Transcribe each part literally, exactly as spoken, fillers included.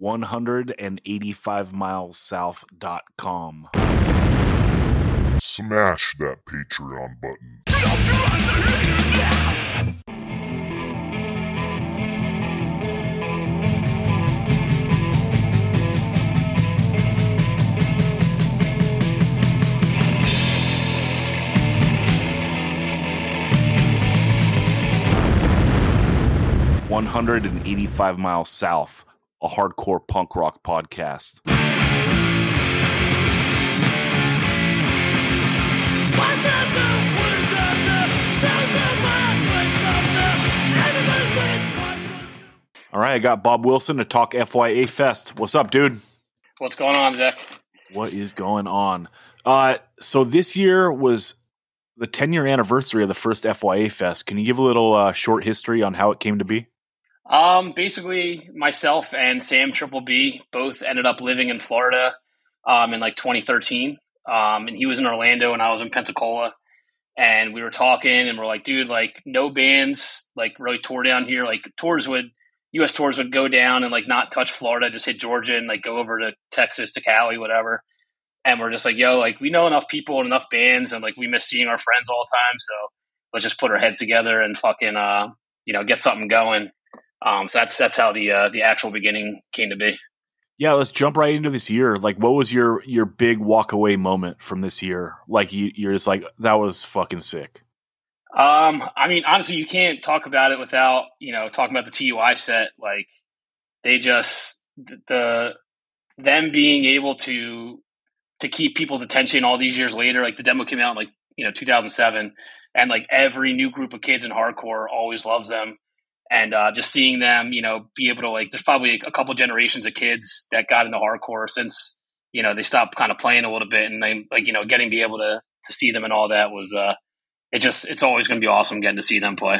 one eighty-five miles south dot com. Smash that Patreon button. one eighty-five miles south, a hardcore punk rock podcast. All right, I got Bob Wilson to talk F Y A Fest. What's up, dude? What's going on, Zach? What is going on? Uh, so this year was the ten-year anniversary of the first F Y A Fest. Can you give a little uh, short history on how it came to be? Um, basically, myself and Sam Triple B both ended up living in Florida um, in like twenty thirteen. Um, and he was in Orlando and I was in Pensacola. And we were talking and we're like, dude, like no bands like really tour down here. Like tours would, U S tours would go down and like not touch Florida, just hit Georgia and like go over to Texas, to Cali, whatever. And we're just like, yo, like we know enough people and enough bands and like we miss seeing our friends all the time. So let's just put our heads together and fucking, uh, you know, get something going. Um, so that's that's how the uh, the actual beginning came to be. Yeah, let's jump right into this year. Like, what was your your big walk away moment from this year? Like, you, you're just like, that was fucking sick. Um, I mean, honestly, you can't talk about it without you know talking about the T U I set. Like, they just the them being able to to keep people's attention all these years later. Like, the demo came out in like you know two thousand seven, and like every new group of kids in hardcore always loves them. And uh, just seeing them, you know, be able to like, there's probably a couple generations of kids that got into hardcore since, you know, they stopped kind of playing a little bit. And they like, you know, getting to be able to, to see them and all that was, uh, it just, it's always going to be awesome getting to see them play.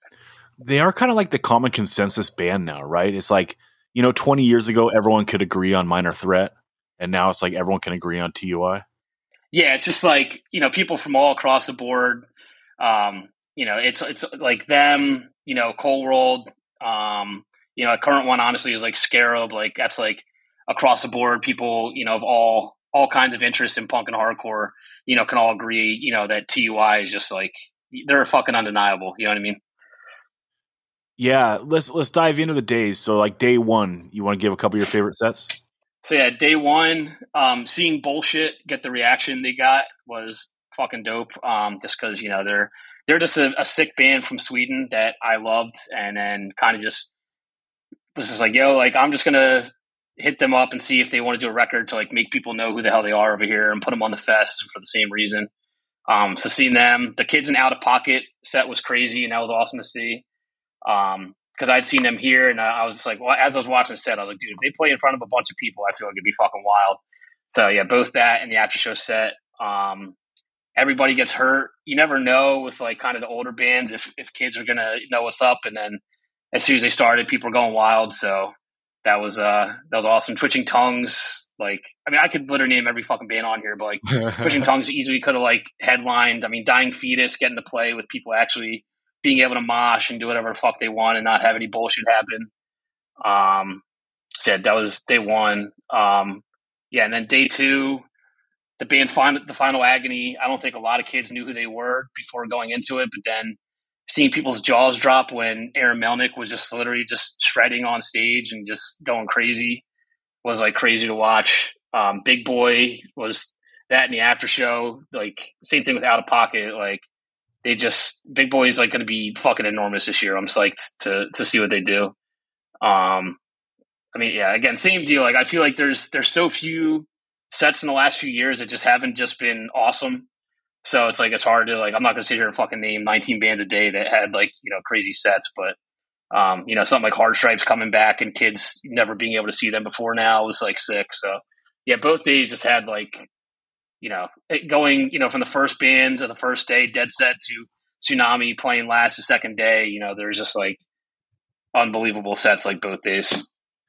They are kind of like the common consensus band now, right? It's like, you know, twenty years ago, everyone could agree on Minor Threat. And now it's like everyone can agree on T U I. Yeah. It's just like, you know, people from all across the board, um, you know, it's, it's like them, you know, Cold World, um, you know, a current one honestly is like Scarab. Like that's like across the board, people, you know, of all, all kinds of interest in punk and hardcore, you know, can all agree, you know, that T U I is just like, they're fucking undeniable. You know what I mean? Yeah. Let's, let's dive into the days. So like day one, you want to give a couple of your favorite sets? So yeah, day one, um, seeing Bullshit get the reaction they got was fucking dope. Um, just cause you know, they're, They're just a, a sick band from Sweden that I loved, and then kind of just was just like, yo, like I'm just gonna hit them up and see if they want to do a record to like make people know who the hell they are over here and put them on the fest for the same reason. Um, so seeing them, the Kids in Out of Pocket set was crazy, and that was awesome to see. Um, because I'd seen them here, and I was just like, well, as I was watching the set, I was like, dude, if they play in front of a bunch of people, I feel like it'd be fucking wild. So yeah, both that and the after show set. Um, Everybody gets hurt. You never know with like kind of the older bands if, if kids are going to know what's up. And then as soon as they started, people were going wild. So that was, uh, that was awesome. Twitching Tongues. Like, I mean, I could literally name every fucking band on here, but like Twitching Tongues easily could have like headlined. I mean, Dying Fetus getting to play with people actually being able to mosh and do whatever the fuck they want and not have any bullshit happen. Um, so yeah, that was day one. Um, yeah. And then day two, the band final, the Final Agony. I don't think a lot of kids knew who they were before going into it, but then seeing people's jaws drop when Aaron Melnick was just literally just shredding on stage and just going crazy was like crazy to watch. Um, Big Boy was that in the after show. Like same thing with Out of Pocket. Like they just Big Boy is like going to be fucking enormous this year. I'm psyched to to see what they do. Um, I mean, yeah, again, same deal. Like I feel like there's there's so few sets in the last few years that just haven't just been awesome. So it's like, it's hard to like, I'm not going to sit here and fucking name nineteen bands a day that had like, you know, crazy sets, but um, you know, something like Hard Stripes coming back and kids never being able to see them before now was like sick. So yeah, both days just had like, you know, it going, you know, from the first band to the first day, Dead Set to Tsunami playing last the second day, you know, there's just like unbelievable sets like both days.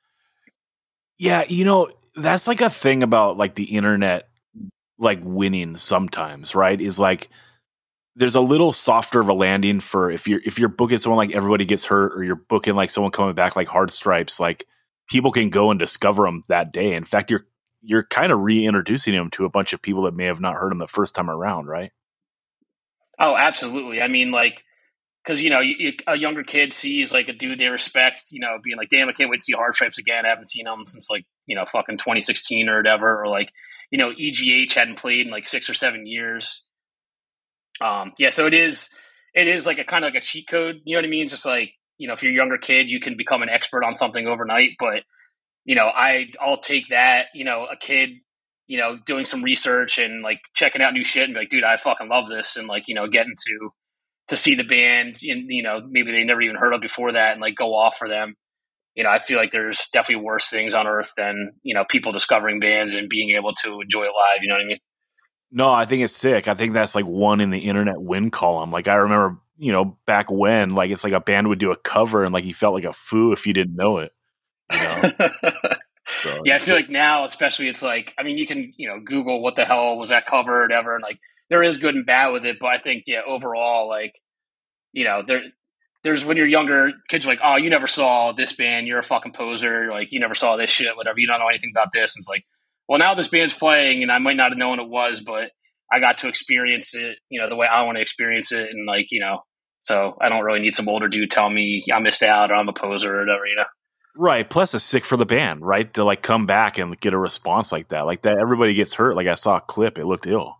Yeah, you know, that's like a thing about like the internet like winning sometimes, right? Is like there's a little softer of a landing for if you're if you're booking someone like Everybody Gets Hurt or you're booking like someone coming back like Hard Stripes, like people can go and discover them that day. In fact, you're you're kind of reintroducing them to a bunch of people that may have not heard them the first time around, right? Oh, absolutely. I mean, like, because, you know, you, you, a younger kid sees, like, a dude they respect, you know, being like, damn, I can't wait to see Hard Stripes again. I haven't seen them since, like, you know, fucking twenty sixteen or whatever. Or, like, you know, E G H hadn't played in, like, six or seven years. Um, yeah, so it is, it is, like, a kind of like a cheat code. You know what I mean? Just, like, you know, if you're a younger kid, you can become an expert on something overnight. But, you know, I, I'll take that, you know, a kid, you know, doing some research and, like, checking out new shit and be like, dude, I fucking love this. And, like, you know, getting to, to see the band, and, you know, maybe they never even heard of before that and, like, go off for them. You know, I feel like there's definitely worse things on earth than, you know, people discovering bands and being able to enjoy it live. You know what I mean? No, I think it's sick. I think that's like one in the internet win column. Like, I remember, you know, back when, like, it's like a band would do a cover and, like, you felt like a foo if you didn't know it. You know? So, yeah, I feel like now, especially, it's like, I mean, you can, you know, Google what the hell was that cover or whatever, and, like, there is good and bad with it, but I think, yeah, overall, like, you know, there, there's when you're younger, kids are like, oh, you never saw this band, you're a fucking poser, like, you never saw this shit, whatever, you don't know anything about this. And it's like, well, now this band's playing, and I might not have known it was, but I got to experience it, you know, the way I want to experience it, and, like, you know, so I don't really need some older dude telling me I missed out or I'm a poser or whatever, you know. right. Plus, it's sick for the band, right? To, like, come back and get a response like that. Like, that everybody gets hurt. Like, I saw a clip. It looked ill.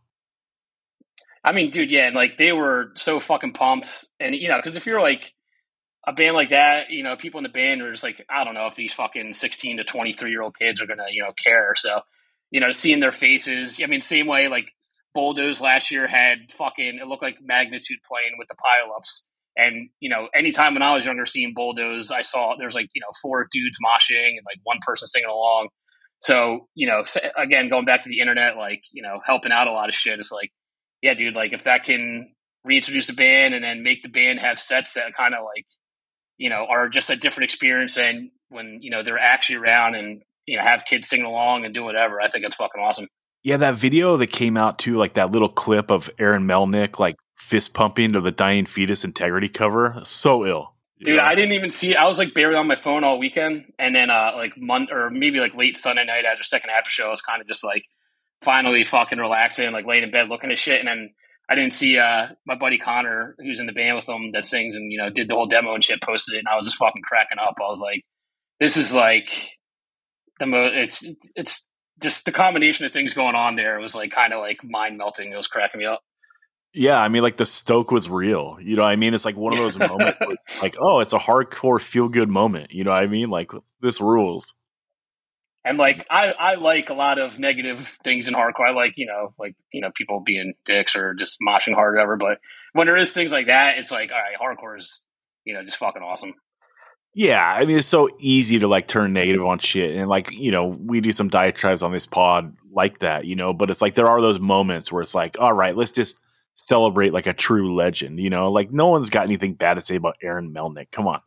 I mean, dude, yeah, and, like, they were so fucking pumped. And, you know, because if you're, like, a band like that, you know, people in the band are just like, I don't know if these fucking sixteen to twenty-three-year-old kids are going to, you know, care. So, you know, seeing their faces, I mean, same way, like, Bulldoze last year had fucking, it looked like Magnitude playing with the pile-ups. And, you know, anytime when I was younger seeing Bulldoze, I saw there's, like, you know, four dudes moshing and, like, one person singing along. So, you know, again, going back to the internet, like, you know, helping out a lot of shit is like, yeah, dude, like, if that can reintroduce the band and then make the band have sets that kind of, like, you know, are just a different experience than when, you know, they're actually around and, you know, have kids singing along and do whatever. I think that's fucking awesome. Yeah, that video that came out too, like that little clip of Aaron Melnick, like, fist pumping to the Dying Fetus Integrity cover. So ill. Dude, know? I didn't even see it. I was, like, barely on my phone all weekend. And then, uh, like, Monday or maybe, like, late Sunday night after second after show, I was kind of just, like, finally fucking relaxing, like, laying in bed looking at shit. And then I didn't see uh, my buddy Connor, who's in the band with him that sings and, you know, did the whole demo and shit, posted it. And I was just fucking cracking up. I was like, this is, like, the most, it's, it's just the combination of things going on there. It was, like, kind of, like, mind melting. It was cracking me up. Yeah, I mean, like, the stoke was real. You know what I mean? It's like one of those moments where it's like, oh, it's a hardcore feel-good moment. You know what I mean? Like, this rules. And, like, I, I like a lot of negative things in hardcore. I like, you know, like, you know, people being dicks or just moshing hard or whatever. But when there is things like that, it's like, all right, hardcore is, you know, just fucking awesome. Yeah, I mean, it's so easy to, like, turn negative on shit. And, like, you know, we do some diatribes on this pod like that, you know. But it's like there are those moments where it's like, all right, let's just celebrate like a true legend, you know? Like, no one's got anything bad to say about Aaron Melnick. Come on.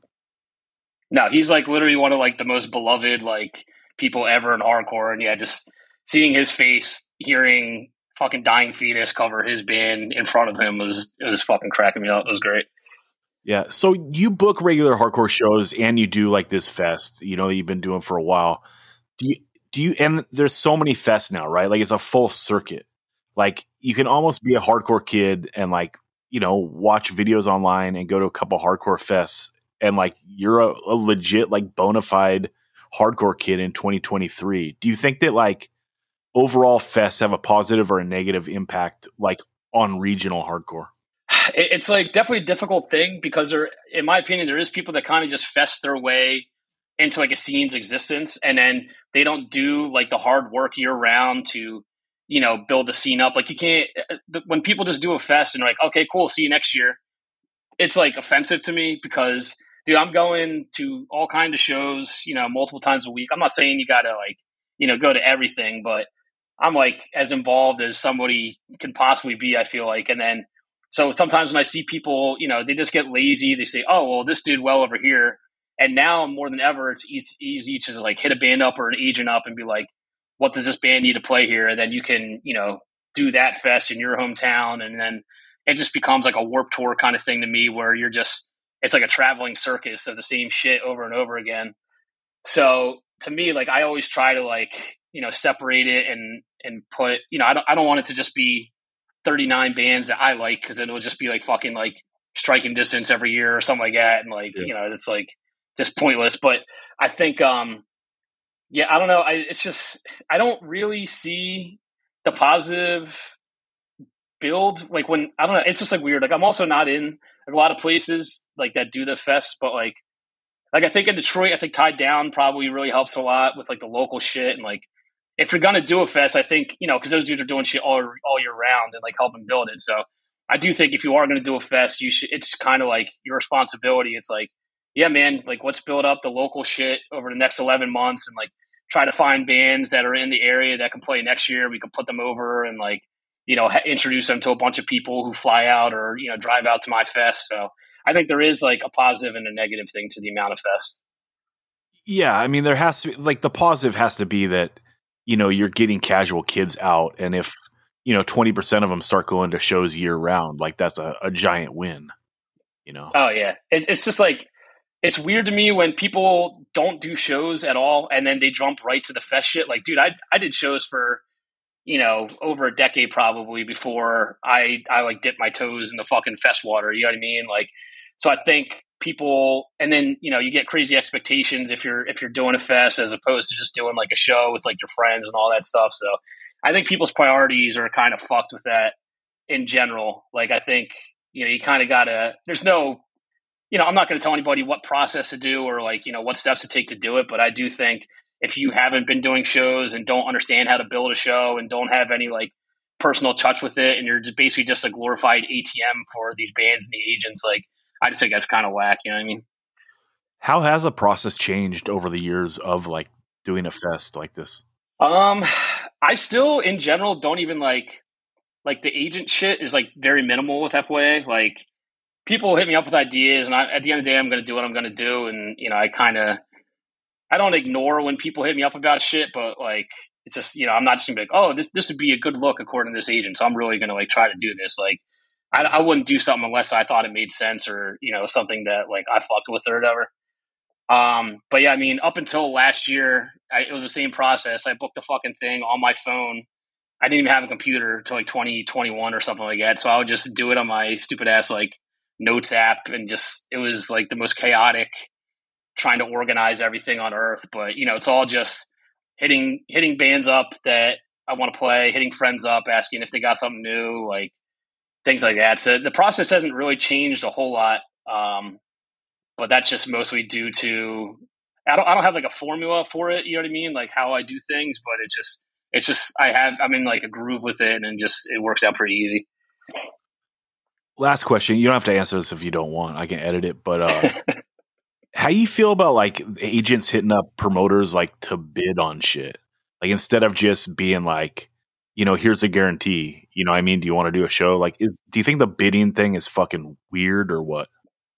No, he's, like, literally one of, like, the most beloved, like, people ever in hardcore. And yeah, just seeing his face, hearing fucking Dying Fetus cover his band in front of him was, it was fucking cracking me up. It was great. Yeah. So you book regular hardcore shows and you do, like, this fest, you know, that you've been doing for a while. Do you, do you, and there's so many fests now, right? Like, it's a full circuit. Like, you can almost be a hardcore kid and, like, you know, watch videos online and go to a couple hardcore fests. And, like, you're a, a legit, like, bona fide hardcore kid in twenty twenty-three. Do you think that, like, overall fests have a positive or a negative impact, like, on regional hardcore? It's, like, definitely a difficult thing because there, in my opinion, there is people that kind of just fest their way into, like, a scene's existence, and then they don't do, like, the hard work year round to, you know, build the scene up. Like, you can't, when people just do a fest and they're like, okay, cool, see you next year. It's, like, offensive to me because, dude, I'm going to all kinds of shows, you know, multiple times a week. I'm not saying you got to, like, you know, go to everything, but I'm, like, as involved as somebody can possibly be, I feel like. And then, so sometimes when I see people, you know, they just get lazy. They say, oh, well, this dude well over here. And now more than ever, it's easy to just, like, hit a band up or an agent up and be like, what does this band need to play here? And then you can, you know, do that fest in your hometown. And then it just becomes like a Warped Tour kind of thing to me where you're just, it's like a traveling circus of the same shit over and over again. So to me, like I always try to like, you know, separate it and, and put, you know, I don't, I don't want it to just be thirty-nine bands that I like. Cause then it'll just be like fucking like striking distance every year or something like that. And like, yeah. you know, it's like just pointless. But I think, um, yeah, I don't know. I, it's just, I don't really see the positive build. Like when, I don't know, it's just like weird. Like I'm also not in a lot of places like that do the fest, but like, like I think in Detroit, I think Tied Down probably really helps a lot with like the local shit. And like, if you're going to do a fest, I think, you know, cause those dudes are doing shit all, all year round and like helping build it. So I do think if you are going to do a fest, you should, it's kind of like your responsibility. It's like, yeah, man, like let's build up the local shit over the next eleven months and like try to find bands that are in the area that can play next year. We can put them over and like, you know, ha- introduce them to a bunch of people who fly out or, you know, drive out to my fest. So I think there is like a positive and a negative thing to the amount of fest. Yeah. I mean, there has to be like the positive has to be that, you know, you're getting casual kids out. And if, you know, twenty percent of them start going to shows year round, like that's a, a giant win, you know? Oh yeah. It, it's just like, it's weird to me when people don't do shows at all and then they jump right to the fest shit. Like, dude, I I did shows for, you know, over a decade probably before I, I like dipped my toes in the fucking fest water. You know what I mean? Like, so I think people, and then, you know, you get crazy expectations if you're, if you're doing a fest as opposed to just doing like a show with like your friends and all that stuff. So I think people's priorities are kind of fucked with that in general. Like, I think, you know, you kind of gotta, there's no, you know, I'm not going to tell anybody what process to do or like, you know, what steps to take to do it. But I do think if you haven't been doing shows and don't understand how to build a show and don't have any like personal touch with it, and you're just basically just a glorified A T M for these bands and the agents, like I just think that's kind of whack. You know what I mean? How has the process changed over the years of like doing a fest like this? Um, I still in general don't even like, like the agent shit is like very minimal with F Y A. Like, people hit me up with ideas, and I, at the end of the day, I'm going to do what I'm going to do. And, you know, I kind of, I don't ignore when people hit me up about shit, but like, it's just, you know, I'm not just going to be like, oh, this, this would be a good look according to this agent. So I'm really going to like try to do this. Like, I, I wouldn't do something unless I thought it made sense or, you know, something that like I fucked with or whatever. Um, but yeah, I mean, up until last year, I, it was the same process. I booked the fucking thing on my phone. I didn't even have a computer until like twenty twenty-one or something like that. So I would just do it on my stupid ass, like, notes app, and just it was like the most chaotic trying to organize everything on earth. But you know, it's all just hitting hitting bands up that I want to play, hitting friends up, asking if they got something new, like things like that. So the process hasn't really changed a whole lot, um, but that's just mostly due to I don't I don't have like a formula for it. You know what I mean? Like how I do things, but it's just it's just I have I'm in like a groove with it, and just it works out pretty easy. Last question. You don't have to answer this if you don't want. I can edit it. But uh, how you feel about like agents hitting up promoters like to bid on shit? Like instead of just being like, you know, here's a guarantee. You know what I mean? Do you want to do a show? Like, is do you think the bidding thing is fucking weird or what?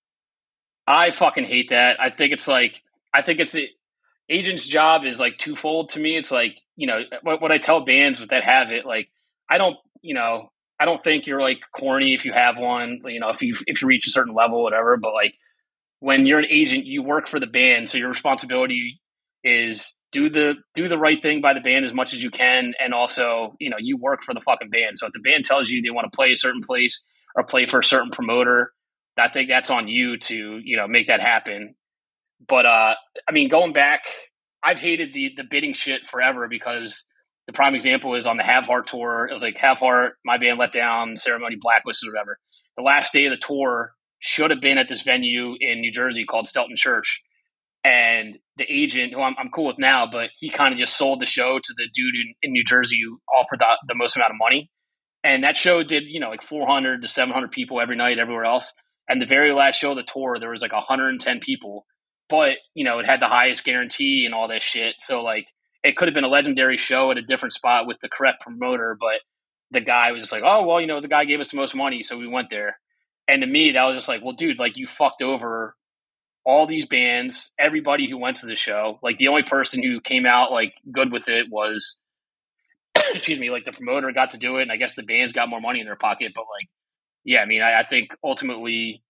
I fucking hate that. I think it's like I think it's a, agent's job is like twofold to me. It's like, you know, what, what I tell bands that have it, like I don't, you know, I don't think you're like corny if you have one, you know, if you if you reach a certain level, whatever. But like when you're an agent, you work for the band, so your responsibility is do the do the right thing by the band as much as you can, and also, you know, you work for the fucking band. So if the band tells you they want to play a certain place or play for a certain promoter, I think that's on you to, you know, make that happen. But uh, I mean, going back, I've hated the the bidding shit forever because. The prime example is on the Have Heart tour. It was like Have Heart, my band let down, Ceremony blacklisted or whatever. The last day of the tour should have been at this venue in New Jersey called Stelton Church. And the agent, who I'm, I'm cool with now, but he kind of just sold the show to the dude in, in New Jersey who offered the, the most amount of money. And that show did, you know, like four hundred to seven hundred people every night, everywhere else. And the very last show of the tour, there was like one hundred ten people. But, you know, it had the highest guarantee and all that shit. So, like, it could have been a legendary show at a different spot with the correct promoter, but the guy was just like, oh, well, you know, the guy gave us the most money, so we went there. And to me, that was just like, well, dude, like you fucked over all these bands, everybody who went to the show. Like the only person who came out like good with it was, excuse me, like the promoter got to do it, and I guess the bands got more money in their pocket. But like, yeah, I mean, I, I think ultimately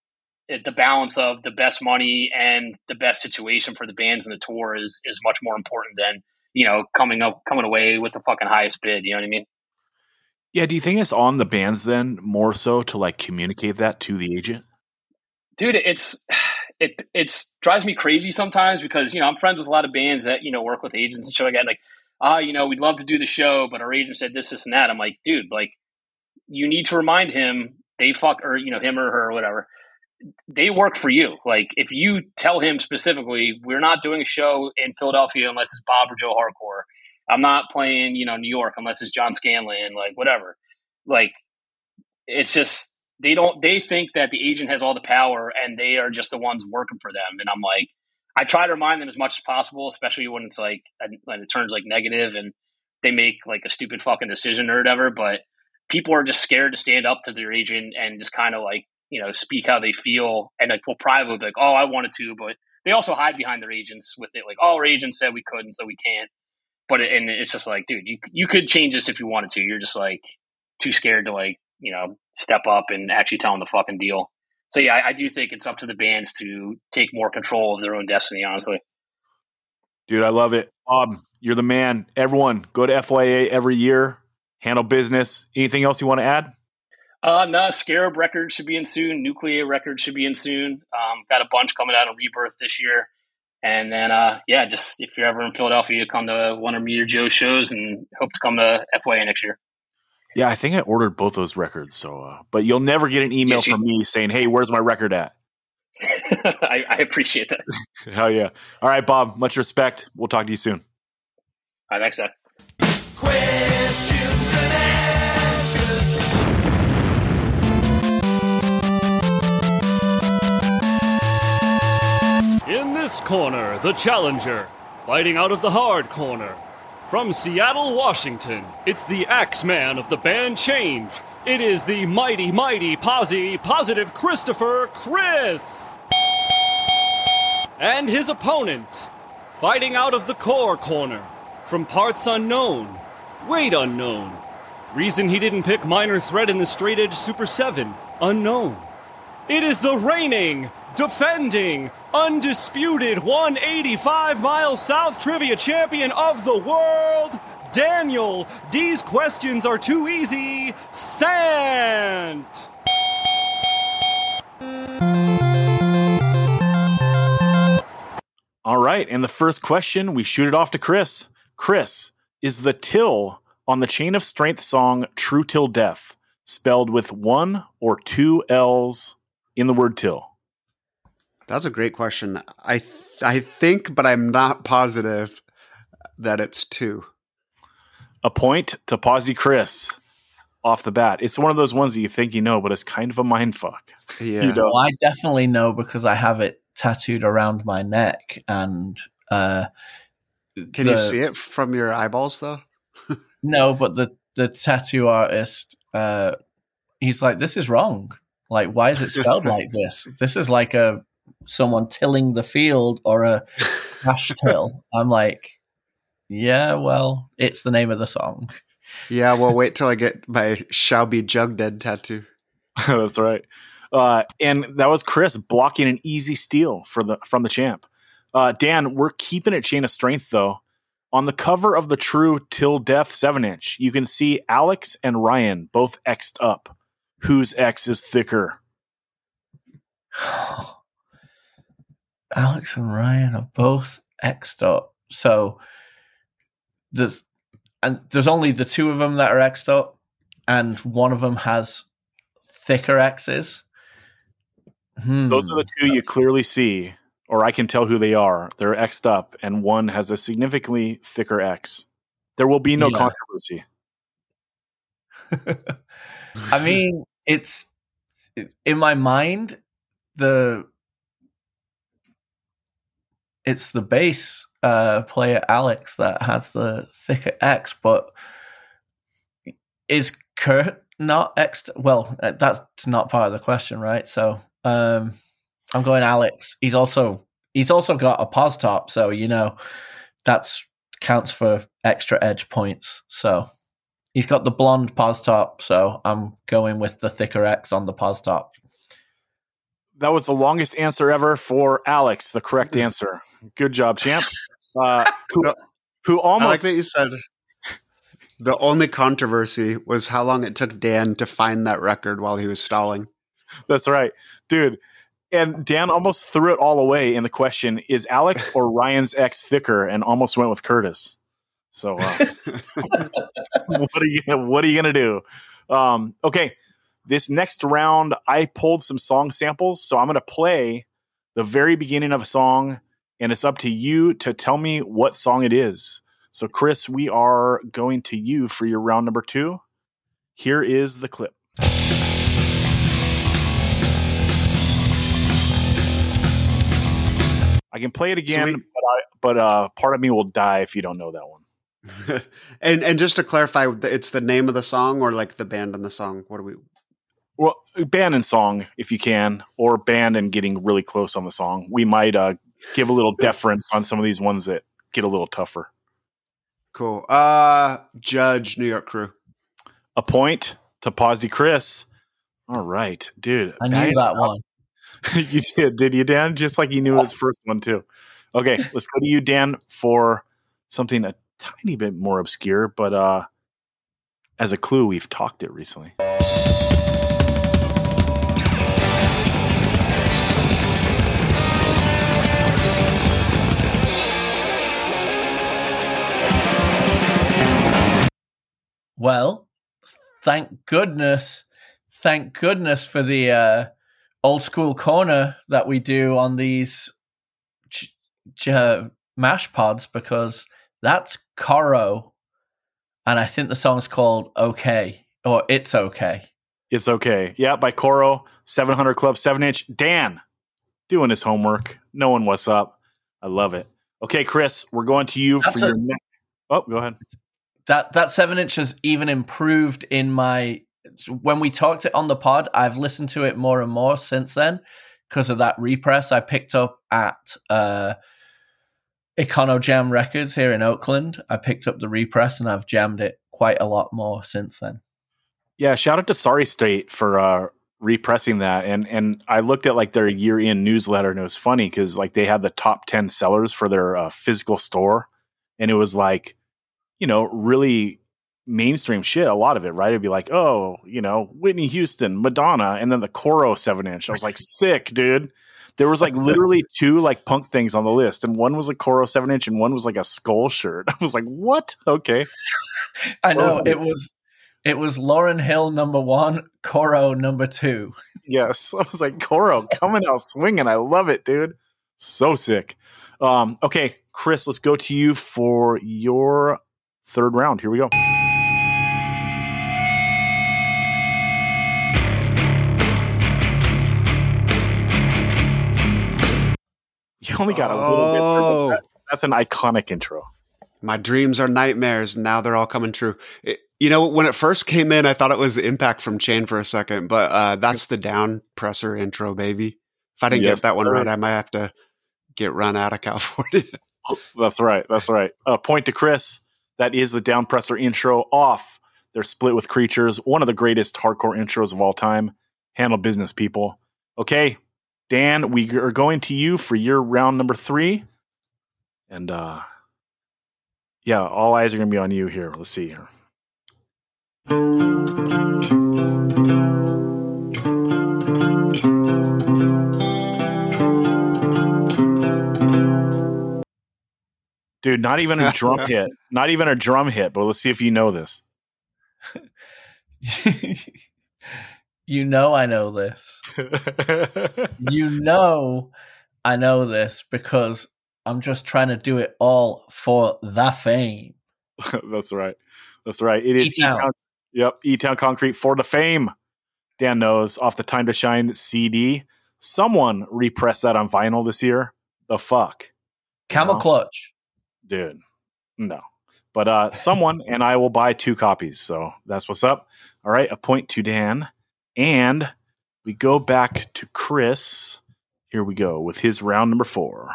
it, the balance of the best money and the best situation for the bands and the tour is is much more important than, you know, coming up coming away with the fucking highest bid. You know what I mean? Yeah. Do you think it's on the bands then more so to like communicate that to the agent? Dude, it's it it's drives me crazy sometimes because, you know, I'm friends with a lot of bands that, you know, work with agents and shit like that. Like, ah, you know, we'd love to do the show, but our agent said this, this, and that. I'm like, dude, like, you need to remind him they fuck or, you know, him or her or whatever. They work for you. Like, if you tell him specifically, we're not doing a show in Philadelphia unless it's Bob or Joe Hardcore. I'm not playing, you know, New York unless it's John Scanlon, like whatever. Like, it's just, they don't, they think that the agent has all the power and they are just the ones working for them. And I'm like, I try to remind them as much as possible, especially when it's like, when it turns like negative and they make like a stupid fucking decision or whatever. But people are just scared to stand up to their agent and just kind of like, you know, speak how they feel. And like, will privately be like, oh, I wanted to, but they also hide behind their agents with it. Like, oh, our agent said we couldn't, so we can't. But, it, and it's just like, dude, you, you could change this if you wanted to. You're just like too scared to like, you know, step up and actually tell them the fucking deal. So yeah, I, I do think it's up to the bands to take more control of their own destiny, honestly. Dude, I love it. Bob, you're the man. Everyone, go to F Y A every year, handle business. Anything else you want to add? Uh, no, Scarab Records should be in soon. Nuclear Records should be in soon. Um, got a bunch coming out of Rebirth this year. And then, uh, yeah, just if you're ever in Philadelphia, come to one of me or Joe's shows and hope to come to F Y A next year. Yeah, I think I ordered both those records. So, uh, but you'll never get an email Yes, you- from me saying, hey, where's my record at? I, I appreciate that. Hell yeah. All right, Bob, much respect. We'll talk to you soon. All right, thanks, Zach. Questions and answers. In this corner, the challenger, fighting out of the hard corner. From Seattle, Washington, it's the Axeman of the band Change. It is the mighty, mighty, posse, positive Christopher Chris. And his opponent, fighting out of the core corner. From parts unknown, weight unknown. Reason he didn't pick Minor Threat in the Straight Edge Super seven, unknown. It is the reigning, defending, undisputed one eighty-five mile South trivia champion of the world, Daniel, these questions are too easy, Sant! All right, and the first question, we shoot it off to Chris. Chris, is the till on the Chain of Strength song True Till Death spelled with one or two L's in the word till? That's a great question. I th- I think, but I'm not positive that it's two. A point to Posy Chris off the bat. It's one of those ones that you think you know, but it's kind of a mind fuck. Yeah. You know? Well, I definitely know because I have it tattooed around my neck, and uh, Can the, you see it from your eyeballs, though? No, but the the tattoo artist, uh, he's like, this is wrong. Like, why is it spelled like this? This is like a someone tilling the field or a cash till. I'm like, yeah, well, it's the name of the song. Yeah, well, wait till I get my Shall Be Jug Dead tattoo. That's right. Uh, and that was Chris blocking an easy steal for the from the champ. Uh, Dan, we're keeping it Chain of Strength, though. On the cover of the True Till Death seven inch, you can see Alex and Ryan both X'd up. Whose X is thicker? Alex and Ryan are both X'd up. So there's and there's only the two of them that are X'd up, and one of them has thicker X's. Hmm. Those are the two you clearly see, or I can tell who they are. They're X'd up, and one has a significantly thicker X. There will be no Yeah. controversy. I mean, it's in my mind, the it's the bass uh, player Alex that has the thicker X, but is Kurt not X? Well, that's not part of the question, right? So um, I'm going Alex. He's also he's also got a pos top, so you know that's counts for extra edge points. So he's got the blonde pos top, so I'm going with the thicker X on the pos top. That was the longest answer ever for Alex. The correct answer. Good job, champ. Uh, who, who almost? I like that you said the only controversy was how long it took Dan to find that record while he was stalling. That's right, dude. And Dan almost threw it all away in the question: is Alex or Ryan's ex thicker? And almost went with Curtis. So, uh, what are you? What are you gonna do? Um, okay, this next round, I pulled some song samples, so I'm gonna play the very beginning of a song, and it's up to you to tell me what song it is. So, Chris, we are going to you for your round number two. Here is the clip. I can play it again, Sweet. but, I, but uh, part of me will die if you don't know that one. and and just to clarify, it's the name of the song or like the band and the song? What do we? Well, band and song, if you can, or band and getting really close on the song. We might uh, give a little deference on some of these ones that get a little tougher. Cool. Uh, Judge, New York Crew. A point to Posty Chris. All right, dude. I knew that one. You did, did you, Dan? Just like you knew his first one too. Okay, let's go to you, Dan, for something a tiny bit more obscure, but uh, as a clue, we've talked it recently. Well, thank goodness, thank goodness for the uh, old school corner that we do on these ch- ch- mash pods, because that's Coro, and I think the song's called "Okay" or "It's Okay." It's okay. Yeah, by Coro, seven hundred Club, seven inch. Dan, doing his homework, knowing what's up. I love it. Okay, Chris, we're going to you That's for a- your next. Oh, go ahead. That that seven inch has even improved in my. When we talked it on the pod, I've listened to it more and more since then because of that repress I picked up at uh, Econo Jam Records here in Oakland. I picked up the repress and I've jammed it quite a lot more since then. Yeah, shout out to Sorry State for uh, repressing that. And and I looked at like their year in newsletter, and it was funny because like they had the top ten sellers for their uh, physical store, and it was like, you know, really mainstream shit. A lot of it, right? It'd be like, oh, you know, Whitney Houston, Madonna, and then the Coro seven inch. I was like, sick, dude. There was like literally two like punk things on the list, and one was a Coro seven inch, and one was like a Skull shirt. I was like, what? Okay, I know it was it was Lauryn Hill number one, Coro number two. yes. I was like, Coro coming out swinging. I love it, dude. So sick. Um, okay, Chris, let's go to you for your third round. Here we go. You only got a little bit. Oh. That, that's an iconic intro. My dreams are nightmares. Now they're all coming true. It, you know, when it first came in, I thought it was Impact from Chain for a second, but uh, that's the down presser intro, baby. If I didn't Yes, get that one sir. right, I might have to get run out of California. That's right. That's right. Uh, point to Chris. That is the down presser intro off. They're split with Creatures. One of the greatest hardcore intros of all time. Handle business, people. Okay, Dan, we are going to you for your round number three. And uh, yeah, all eyes are going to be on you here. Let's see here. Dude, not even a drum hit. Not even a drum hit, but let's see if you know this. You know I know this. You know I know this because I'm just trying to do it all for the fame. That's right. That's right. It is E-Town. E-Town. Yep, E-Town Concrete for the fame. Dan knows off the Time to Shine C D. Someone repressed that on vinyl this year. The fuck? Camel No. Clutch. Dude, no. But uh, someone, and I will buy two copies. So that's what's up. All right, a point to Dan. And we go back to Chris. Here we go with his round number four.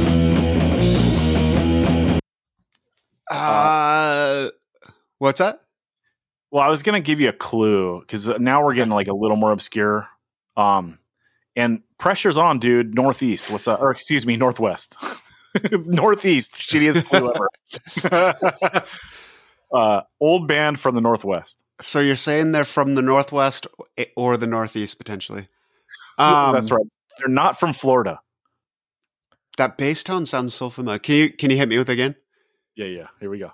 Uh, what's that? Well, I was going to give you a clue because now we're getting like a little more obscure. Um, and pressure's on, dude. Northeast. What's up? Or excuse me, Northwest. Northeast. Shittiest clue ever. uh, old band from the Northwest. So you're saying they're from the Northwest or the Northeast potentially? Um, That's right. They're not from Florida. That bass tone sounds so familiar. Can you can you hit me with it again? Yeah, yeah. Here we go.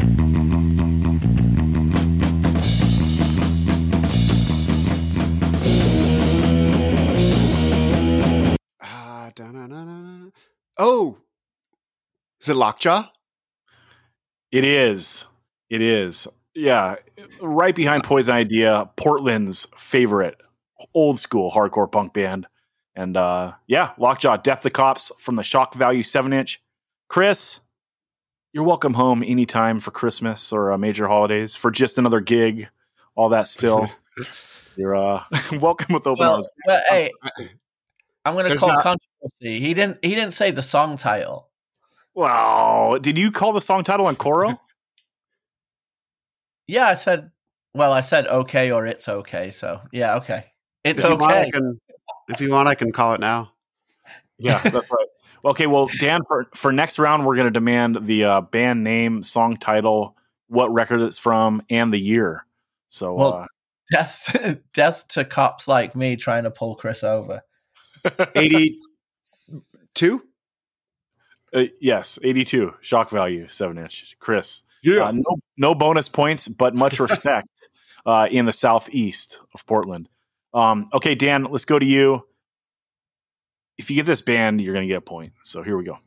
Ah, da-na-na-na-na. Oh, is it Lockjaw? It is. It is. Yeah, right behind Poison Idea, Portland's favorite old school hardcore punk band. And uh, yeah, Lockjaw, Death to Cops from the Shock Value seven inch. Chris, you're welcome home anytime for Christmas or uh, major holidays for just another gig, all that still. You're uh, welcome with open Well, arms. well, hey, I'm going to There's call not- controversy. He didn't. He didn't say the song title. Wow, did you call the song title on Coro? Yeah, I said. Well, I said okay or it's okay. So yeah, okay, it's If you want, I okay. can, if you want, I can call it now. Yeah, that's right. Okay, well, Dan, for, for next round, we're going to demand the uh, band name, song title, what record it's from, and the year. So, Well, uh, Death, death to cops like me trying to pull Chris over. eighty-two? uh, yes, eighty-two, Shock Value, seven inch. Chris, Yeah. uh, no, no bonus points, but much respect uh, in the southeast of Portland. Um, okay, Dan, let's go to you. If you get this band, you're going to get a point. So here we go.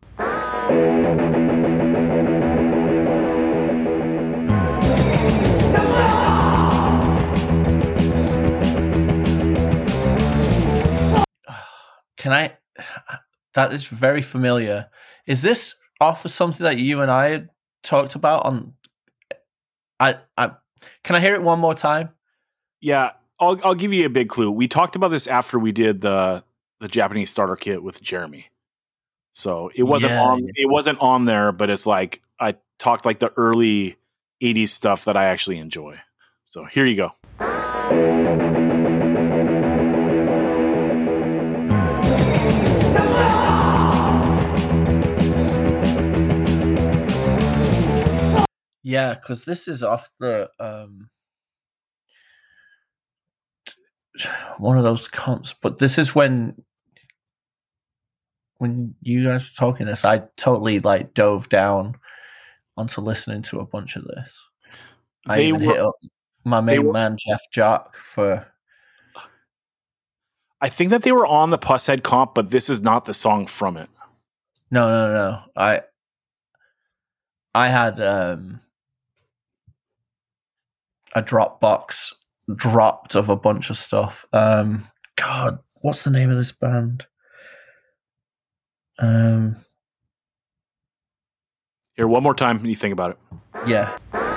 Can I? That is very familiar. Is this off of something that you and I had talked about on? I, I can I hear it one more time? Yeah, I'll I'll give you a big clue. We talked about this after we did the the Japanese starter kit with Jeremy. So it wasn't Yeah, on yeah. it wasn't on there, but it's like I talked like the early eighties stuff that I actually enjoy. So here you go. Yeah, because this is off the um one of those comps. But this is when when you guys were talking this, I totally like dove down onto listening to a bunch of this. I They even were- hit up my they main were- man Jeff Jock for I think that they were on the Pusshead comp, but this is not the song from it. no no no. I I had um a Dropbox dropped of a bunch of stuff. Um God, what's the name of this band? Um Here, one more time, and you think about it. yeah.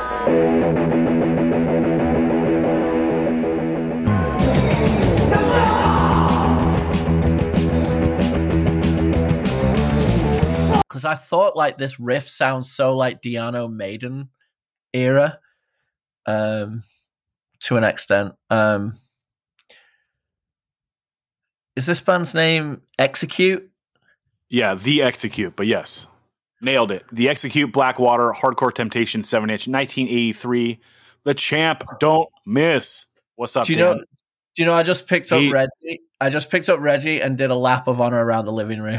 Because I thought like this riff sounds so like Diano Maiden era, um, to an extent. Um, is this band's name Execute? Yeah, The Execute, but yes. Nailed it. The Execute, Blackwater, Hardcore Temptation, seven inch, nineteen eighty-three. The champ, don't miss. What's up, Do you Dan? know? Do you know? I just picked up He- Reggie. I just picked up Reggie and did a lap of honor around the living room.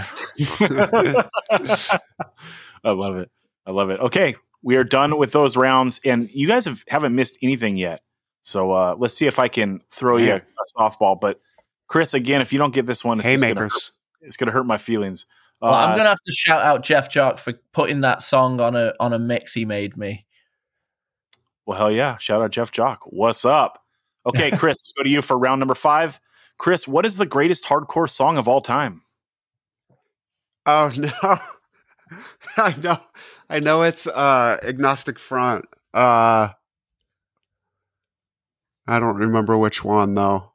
I love it. I love it. Okay, we are done with those rounds, and you guys have, haven't missed anything yet. So uh, let's see if I can throw you a, a softball. But Chris, again, if you don't get this one, it's just gonna hurt, Haymakers. it's going to hurt my feelings. Well, Uh, I'm gonna have to shout out Jeff Jock for putting that song on a on a mix he made me. Well, hell yeah! Shout out Jeff Jock. What's up? Okay, Chris, let's go to you for round number five. Chris, what is the greatest hardcore song of all time? Oh no. I know. I know it's uh Agnostic Front. Uh I don't remember which one though.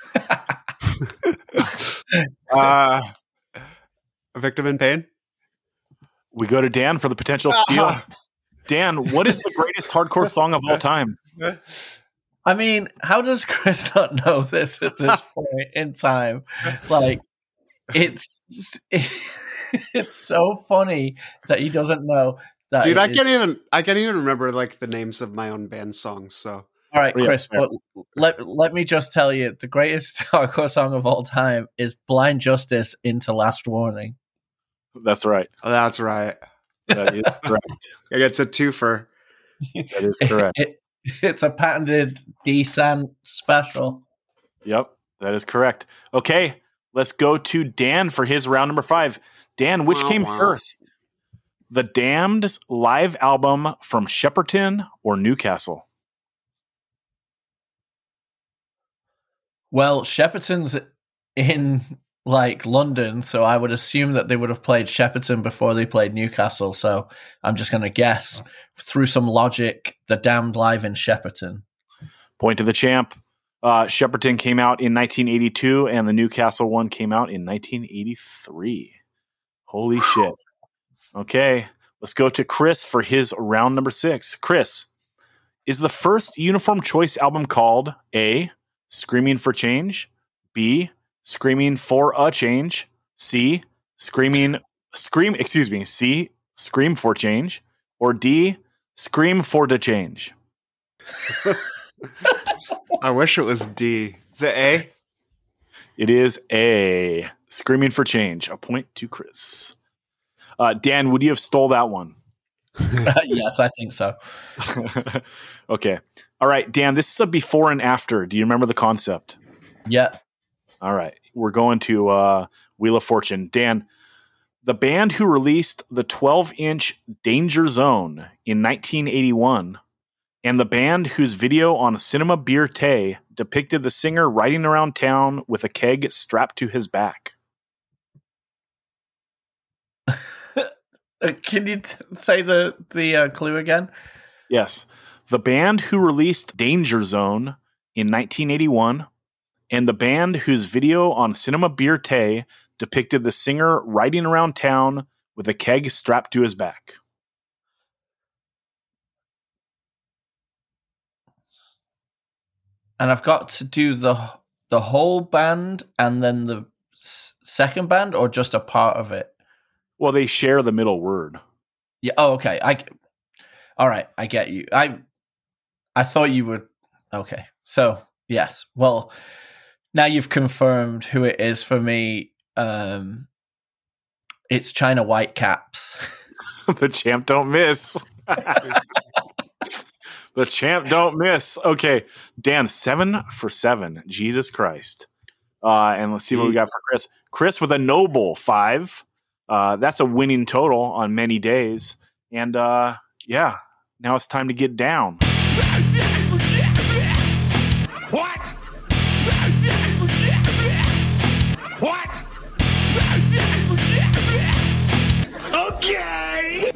uh Victim in Pain? We go to Dan for the potential steal. Dan, what is the greatest hardcore song of all time? I mean, how does Chris not know this at this point in time? Like, it's it's so funny that he doesn't know that. Dude, I is- can't even I can't even remember like the names of my own band songs. So All right, Yeah, Chris, fair. but let let me just tell you, the greatest hardcore song of all time is "Blind Justice" into "Last Warning." That's right. oh, that's right. That is correct. I get a twofer. That is correct. It, it's a patented D-San special. Yep, that is correct. Okay, let's go to Dan for his round number five. Dan, which Wow, came wow. first? The Damned's live album from Shepperton or Newcastle? Well, Shepperton's in like London, so I would assume that they would have played Shepperton before they played Newcastle. So I'm just going to guess through some logic, the Damned live in Shepperton. Point to the champ. Uh, Shepperton came out in nineteen eighty-two, and the Newcastle one came out in nineteen eighty-three. Holy shit. Okay, let's go to Chris for his round number six. Chris, is the first Uniform Choice album called A, Screaming for Change, B, Screaming for a Change, C, Screaming, Scream, excuse me, C, Scream for Change, or D, Scream for the Change? I wish it was D. Is it A? It is A, Screaming for Change. A point to Chris. Uh, Dan, would you have stole that one? Yes, I think so. Okay. All right, Dan, this is a before and after. Do you remember the concept? Yeah. All right. We're going to uh, Wheel of Fortune. Dan, the band who released the twelve-inch Danger Zone in nineteen eighty-one and the band whose video on Cinema Beer Tay depicted the singer riding around town with a keg strapped to his back. Uh, can you t- say the the uh, clue again? Yes. The band who released Danger Zone in nineteen eighty-one and the band whose video on Cinema Beer Tay depicted the singer riding around town with a keg strapped to his back. And I've got to do the the whole band and then the s- second band, or just a part of it. Well, they share the middle word. Yeah. Oh, okay. I. All right. I get you. I. I thought you would. Okay. So yes. Well, now you've confirmed who it is for me. Um, it's China Whitecaps. The champ don't miss. The champ don't miss. Okay, Dan, seven for seven. Jesus Christ. Uh, and let's see what we got for Chris. Chris with a noble five. Uh, that's a winning total on many days. And uh, yeah, now it's time to get down. What? What? Okay.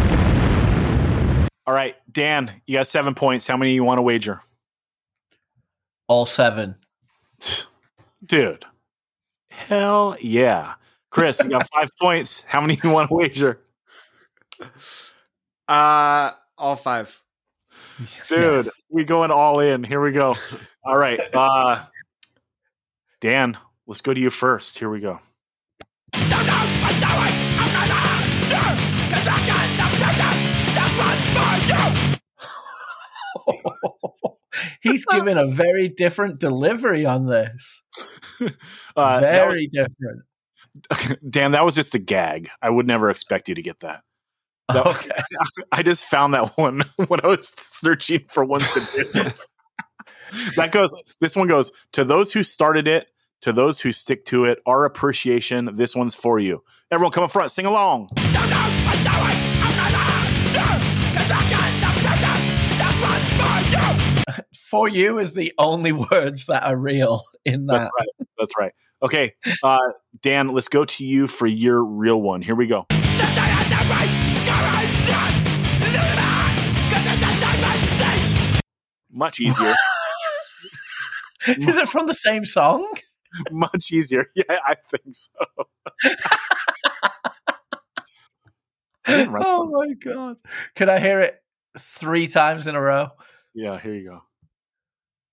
All right, Dan, you got seven points. How many you want to wager? All seven. Dude. Hell yeah. Chris, you got five points. How many you want to wager? Uh, all five. Dude, Yes. we going all in. Here we go. All right. Uh, Dan, let's go to you first. Here we go. He's given a very different delivery on this. Uh, that Very different. was- Dan, that was just a gag. I would never expect you to get that. That- Okay. I just found that one when I was searching for ones to do. That goes, this one goes, to those who started it, to those who stick to it, our appreciation, this one's for you. Everyone come up front, sing along. For you is the only words that are real in That's that. right. That's right. Okay, uh, Dan, let's go to you for your real one. Here we go. Much easier. Is it from the same song? Much easier. Yeah, I think so. I didn't write Oh that. my god. Can I hear it three times in a row? Yeah, here you go.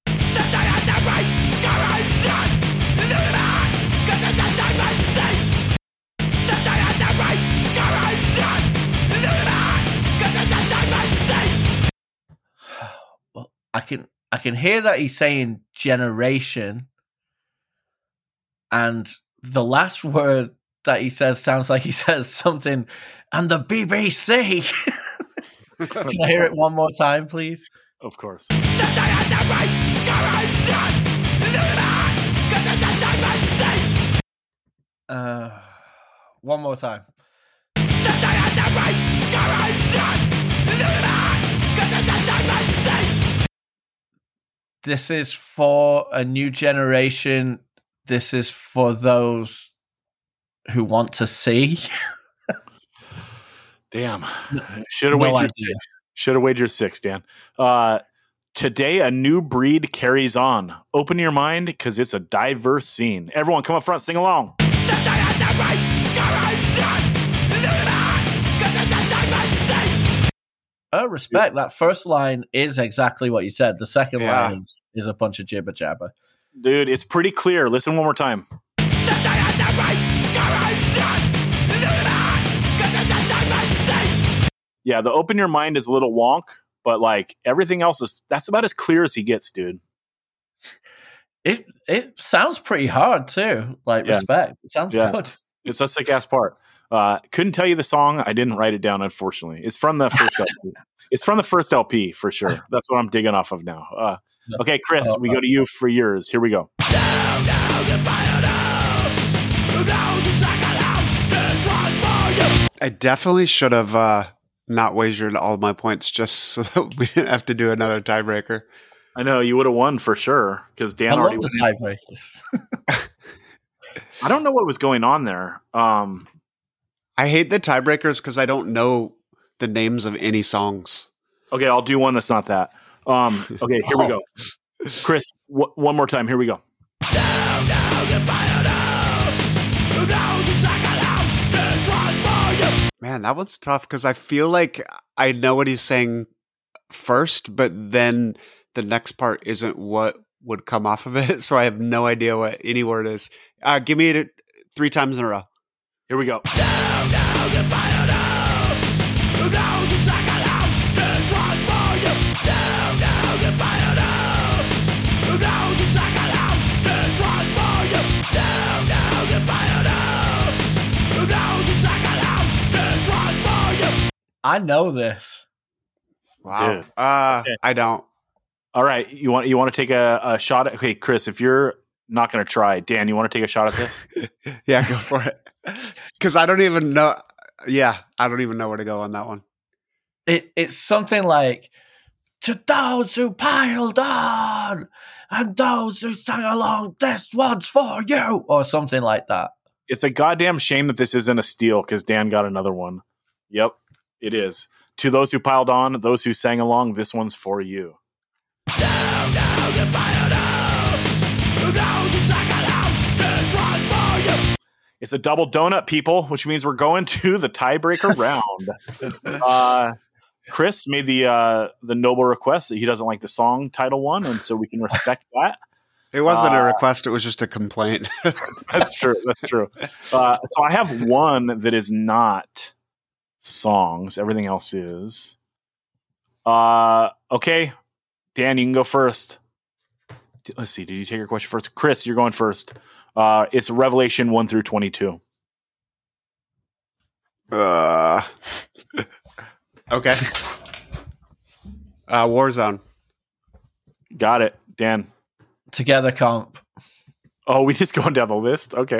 I can I can hear that he's saying generation, and the last word that he says sounds like he says something, and the B B C. Can I hear it one more time, please? Of course. Uh, one more time. This is for a new generation. This is for those who want to see. Damn. Should have No wagered idea. six. Should have wagered six, Dan. Uh, today, a new breed carries on. Open your mind because it's a diverse scene. Everyone, come up front, sing along. Oh, respect. That first line is exactly what you said. The second Yeah. line is, is a bunch of jibber jabber. Dude, it's pretty clear. Listen one more time. Yeah, the open your mind is a little wonk, but like everything else is that's about as clear as he gets, dude. It it sounds pretty hard too. Like Yeah. respect. It sounds Yeah. good. It's a sick ass part. Uh, couldn't tell you the song. I didn't write it down, unfortunately. It's from the first L P. It's from the first L P for sure. That's what I'm digging off of now. Uh, okay, Chris, Oh, we go to you for yours. Here we go. I definitely should have uh, not wagered all my points just so that we didn't have to do another tiebreaker. I know you would have won for sure because Dan I already love the won. tiebreakers. I don't know what was going on there. Um, I hate the tiebreakers because I don't know the names of any songs. okay, I'll do one that's not that. Um, okay, here we go. Chris, w- one more time. Here we go. Man, that one's tough because I feel like I know what he's saying first, but then the next part isn't what would come off of it. So I have no idea what any word is. Uh, give me it three times in a row. Here we go. I know this. Wow. Dude. Uh, Okay. I don't. All right, you want you want to take a, a shot at? Okay, Chris, if you're not going to try, Dan, you want to take a shot at this? Yeah, go for it. Because I don't even know. Yeah, I don't even know where to go on that one. It it's something like to those who piled on and those who sang along, this one's for you, or something like that. It's a goddamn shame that this isn't a steal because Dan got another one. Yep, it is. To those who piled on, those who sang along, this one's for you. It's a double donut, people, which means we're going to the tiebreaker round. Uh, Chris made the uh, the noble request that he doesn't like the song title one, and so we can respect that. It wasn't Uh, a request. It was just a complaint. That's true. That's true. Uh, so I have one that is not songs. Everything else is. Uh, okay, Dan, you can go first. D- Let's see. Did you take your question first? Chris, you're going first. Uh, it's Revelation one through twenty-two. uh, okay. Uh, Warzone. Got it, Dan. Together comp. Oh, we just going down the list. Okay.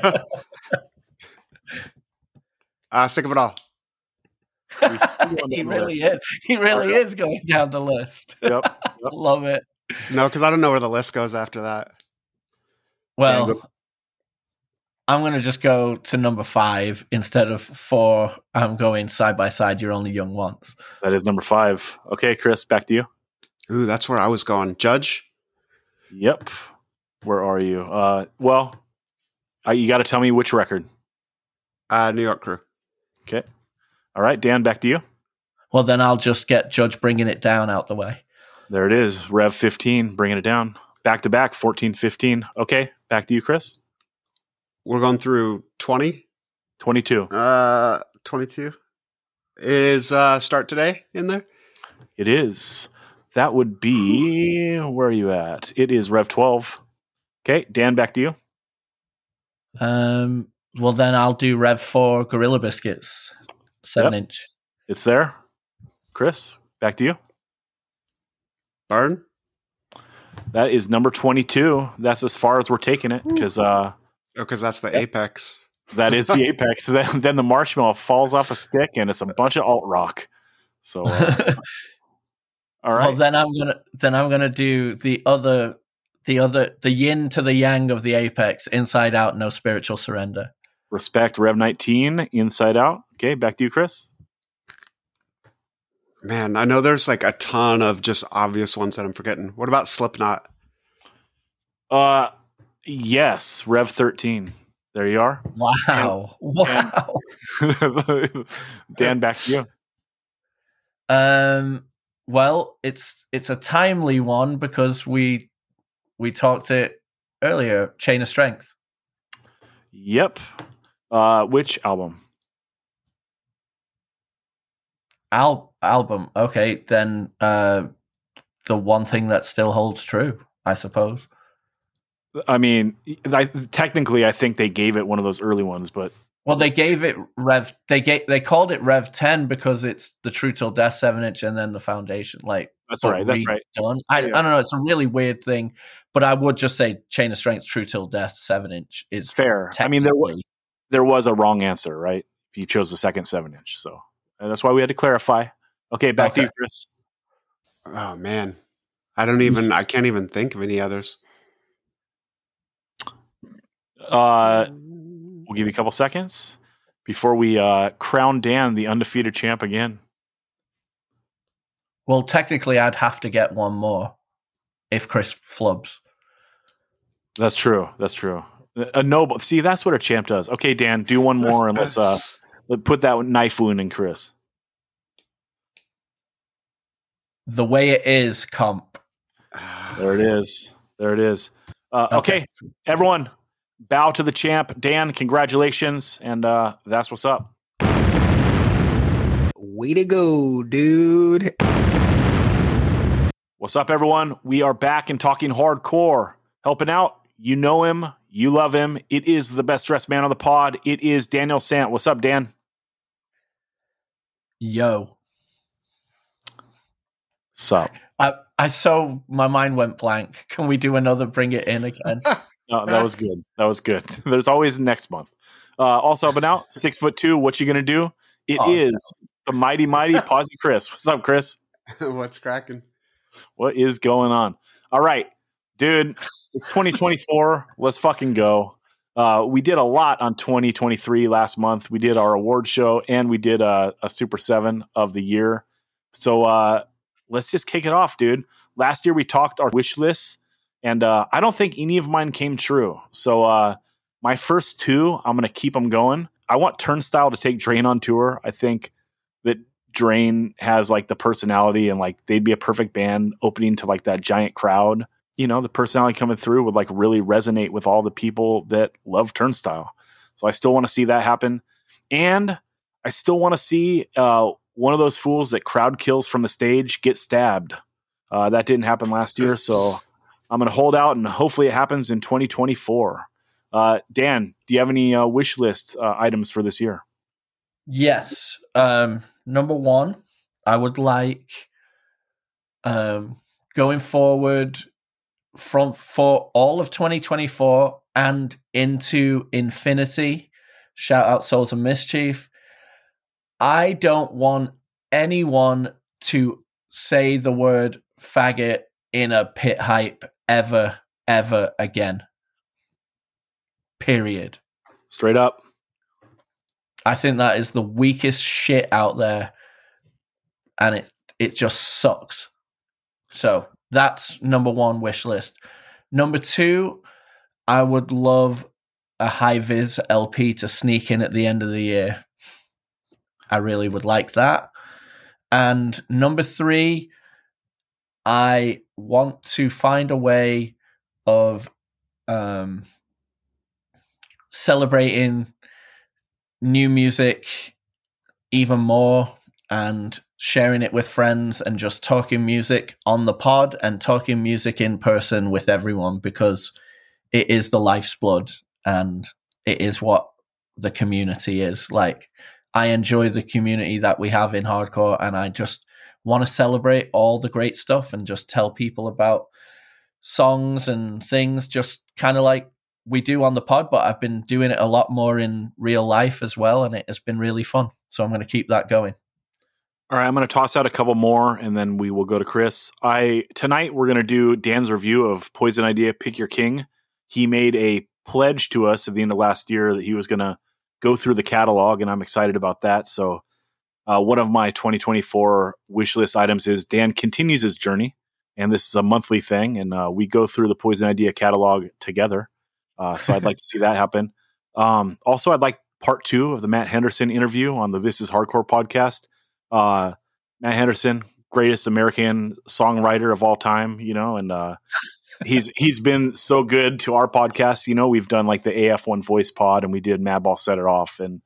Uh, Sick of It All. We still going He down the really list. is. He really is going down the list. Yep. Yep. Love it. No, because I don't know where the list goes after that. Well, go- I'm going to just go to number five instead of four. I'm going side by side. You're only young once. That is number five. Okay, Chris, back to you. Ooh, that's where I was going. Judge. Yep. Where are you? Uh, well, uh, you got to tell me which record. Uh, New York Crew. Okay. All right, Dan, back to you. Well, then I'll just get Judge Bringing It Down out the way. There it is. Rev fifteen, bringing it down. Back to back, fourteen fifteen. Okay, back to you, Chris. We're going through twenty. twenty-two. Uh, twenty-two. Is uh, Start Today in there? It is. that would be, where are you at? It is Rev twelve. Okay, Dan, back to you. Um, well, then I'll do Rev four Gorilla Biscuits, seven Yep. inch. It's there. Chris, back to you. Burn? That is number twenty-two. That's as far as we're taking it because uh, Oh, because that's the Yep. apex. that is the apex. then, then the marshmallow falls off a stick and it's a bunch of alt rock. So, uh, all right. Well, then I'm gonna then I'm gonna do the other the other the yin to the yang of the apex, Inside Out, No Spiritual Surrender. Respect, Rev nineteen, Inside Out. Okay, back to you, Chris. Man, I know there's like a ton of just obvious ones that I'm forgetting. What about Slipknot? Uh, yes, Rev thirteen. There you are. Wow, wow. Dan, back to you. Um, well, it's it's a timely one because we we talked it earlier. Chain of Strength. Yep. Uh, which album? Al- album. Okay, then uh, the one thing that still holds true, I suppose. I mean, I, technically, I think they gave it one of those early ones, but Well, they gave it Rev. They gave they called it Rev ten because it's the True Till Death seven inch and then the Foundation. Like that's but right. That's right. redone. I, Yeah. I don't know. It's a really weird thing, but I would just say Chain of Strength, True Till Death seven inch is Fair. I mean, there was technically- there was a wrong answer, right? If you chose the second seven inch, so and that's why we had to clarify. Okay, back to Okay. you, Chris. Oh man, I don't even. I can't even think of any others. Uh, we'll give you a couple seconds before we uh, crown Dan the undefeated champ again. Well, technically, I'd have to get one more if Chris flubs. That's true. That's true. A noble. See, that's what a champ does. Okay, Dan, do one more and let's uh let- put that knife wound in Chris. The Way It Is comp. There it is. There it is. Uh, okay. Everyone, bow to the champ. Dan, congratulations, and uh, that's what's up. Way to go, dude. What's up, everyone? We are back and talking hardcore. Helping out. You know him. You love him. It is the best dressed man on the pod. It is Daniel Sant. What's up, Dan? Yo. Sup? I, I so my mind went blank. Can we do another Bring It In again? No, that was good. That was good. There's always next month. Uh, also up and out, six foot two. What you gonna do? It Oh, is the mighty, mighty Posy Chris. What's up, Chris? What's cracking? What is going on? All right, dude. It's twenty twenty-four. Let's fucking go. Uh, we did a lot on twenty twenty-three last month. We did our award show and we did a, a Super Seven of the year. So uh, let's just kick it off, dude. Last year we talked our wish lists, and uh, I don't think any of mine came true. So uh, my first two, I'm gonna keep them going. I want Turnstile to take Drain on tour. I think that Drain has like the personality and like they'd be a perfect band opening to like that giant crowd. You know, the personality coming through would like really resonate with all the people that love Turnstile. So I still want to see that happen. And I still want to see uh, one of those fools that crowd kills from the stage get stabbed. Uh, that didn't happen last year. So I'm going to hold out and hopefully it happens in twenty twenty-four. Uh, Dan, do you have any uh, wish list uh, items for this year? Yes. Um, number one, I would like um, going forward from for all of twenty twenty-four and into infinity. Shout out Souls of Mischief. I don't want anyone to say the word faggot in a pit hype ever, ever again. Period. Straight up. I think that is the weakest shit out there, and it it just sucks. So that's number one wish list. Number two, I would love a high vis L P to sneak in at the end of the year. I really would like that. And number three, I want to find a way of um, celebrating new music even more and sharing it with friends and just talking music on the pod and talking music in person with everyone, because it is the life's blood and it is what the community is. Like, I enjoy the community that we have in hardcore, and I just want to celebrate all the great stuff and just tell people about songs and things, just kind of like we do on the pod, but I've been doing it a lot more in real life as well, and it has been really fun. So I'm going to keep that going. All right, I'm going to toss out a couple more, and then we will go to Chris. I tonight we're going to do Dan's review of Poison Idea Pick Your King. He made a pledge to us at the end of last year that he was going to go through the catalog, and I'm excited about that. So uh, one of my twenty twenty-four wish list items is Dan continues his journey, and this is a monthly thing, and uh, we go through the Poison Idea catalog together. Uh, so I'd like to see that happen. Um, also, I'd like part two of the Matt Henderson interview on the This Is Hardcore podcast. Uh, Matt Henderson, greatest American songwriter of all time, you know, and uh, he's he's been so good to our podcast. You know, we've done like the A F one Voice Pod, and we did Madball Set It Off, and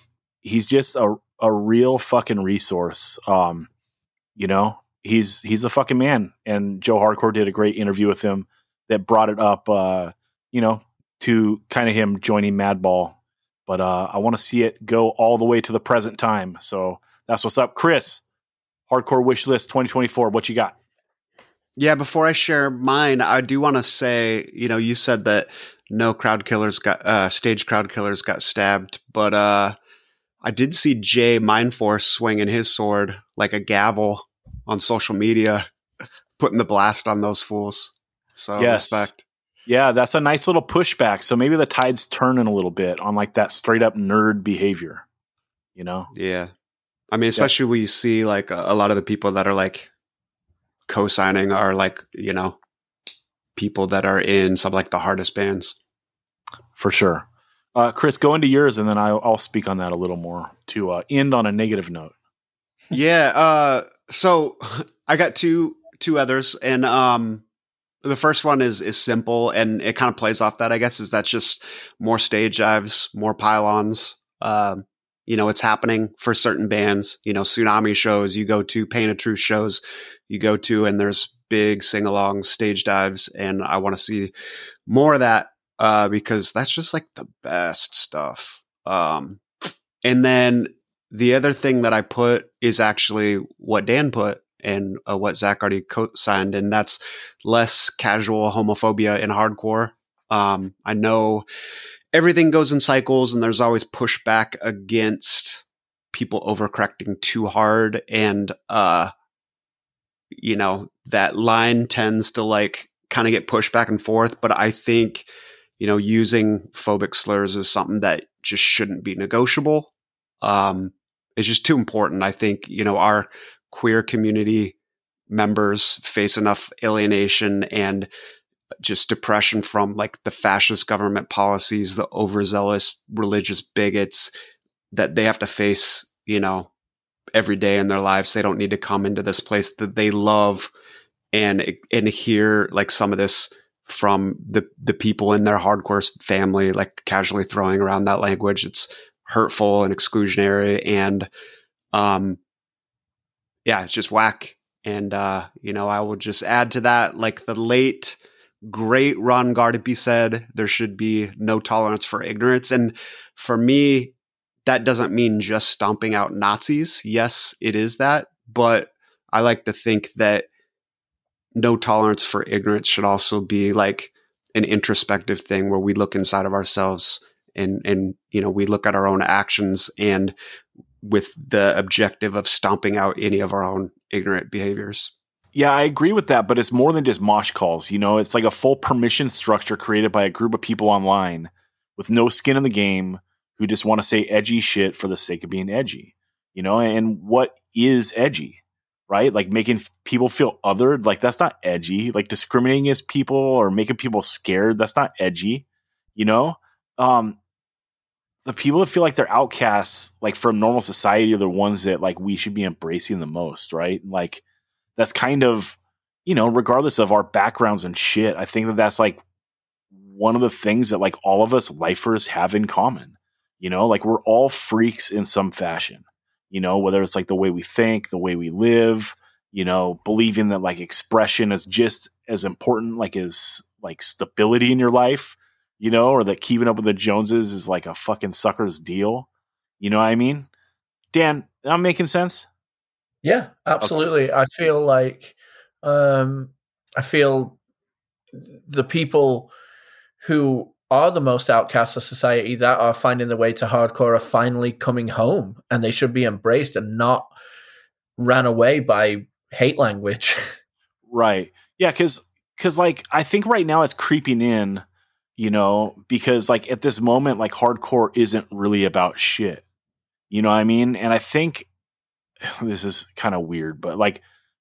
he's just a a real fucking resource. Um, you know, he's he's a fucking man, and Joe Hardcore did a great interview with him that brought it up. Uh, you know, to kind of him joining Madball, but uh, I want to see it go all the way to the present time. So that's what's up. Chris, Hardcore Wish List twenty twenty-four. What you got? Yeah, before I share mine, I do want to say, you know, you said that no crowd killers got, uh, stage crowd killers got stabbed, but uh, I did see Jay Mindforce swinging his sword like a gavel on social media, putting the blast on those fools. So Yes. respect. Yeah, that's a nice little pushback. So maybe the tide's turning a little bit on like that straight up nerd behavior, you know? Yeah. I mean, especially when you see like a, a lot of the people that are like co-signing are like, you know, people that are in some like the hardest bands. For sure. Uh, Chris, go into yours, and then I'll, I'll speak on that a little more to uh, end on a negative note. Yeah. Uh, so I got two, two others, and um, the first one is, is simple, and it kind of plays off that, I guess, is that's just more stage dives, more pylons. Um, you know, it's happening for certain bands, you know, Tsunami shows you go to, Pain of Truth shows you go to, and there's big sing-alongs, stage dives, and I want to see more of that uh, because that's just like the best stuff. Um, and then the other thing that I put is actually what Dan put and uh, what Zach already co-signed, and that's less casual homophobia in hardcore. Um, I know everything goes in cycles, and there's always pushback against people overcorrecting too hard, and uh, you know, that line tends to like kind of get pushed back and forth. But I think, you know, using phobic slurs is something that just shouldn't be negotiable. Um, it's just too important. I think, you know, our queer community members face enough alienation and just depression from like the fascist government policies, the overzealous religious bigots that they have to face, you know, every day in their lives. They don't need to come into this place that they love and, and hear like some of this from the, the people in their hardcore family, like casually throwing around that language. It's hurtful and exclusionary, and, um, yeah, it's just whack. And, uh, you know, I will just add to that, like the late, great Ron Gardapi said, there should be no tolerance for ignorance. And for me, that doesn't mean just stomping out Nazis. Yes, it is that. But I like to think that no tolerance for ignorance should also be like an introspective thing where we look inside of ourselves and, and, you know, we look at our own actions and with the objective of stomping out any of our own ignorant behaviors. Yeah, I agree with that, but it's more than just mosh calls. You know, it's like a full permission structure created by a group of people online with no skin in the game who just want to say edgy shit for the sake of being edgy. You know, and what is edgy, right? Like making f- people feel othered. Like that's not edgy. Like discriminating against people or making people scared. That's not edgy. You know, um, the people that feel like they're outcasts, like from normal society, are the ones that like we should be embracing the most, right? Like that's kind of, you know, regardless of our backgrounds and shit, I think that that's like one of the things that like all of us lifers have in common. You know, like we're all freaks in some fashion. you know, whether it's like the way we think, the way we live, you know, believing that like expression is just as important, like as like stability in your life, you know, or that keeping up with the Joneses is like a fucking sucker's deal. You know what I mean? Dan, I'm making sense. Yeah, absolutely. Okay. I feel like, um, I feel the people who are the most outcasts of society that are finding their way to hardcore are finally coming home, and they should be embraced and not ran away by hate language. Right. Yeah. Cause, cause like, I think right now it's creeping in, you know, because like at this moment, like hardcore isn't really about shit. You know what I mean? And I think this is kind of weird, but like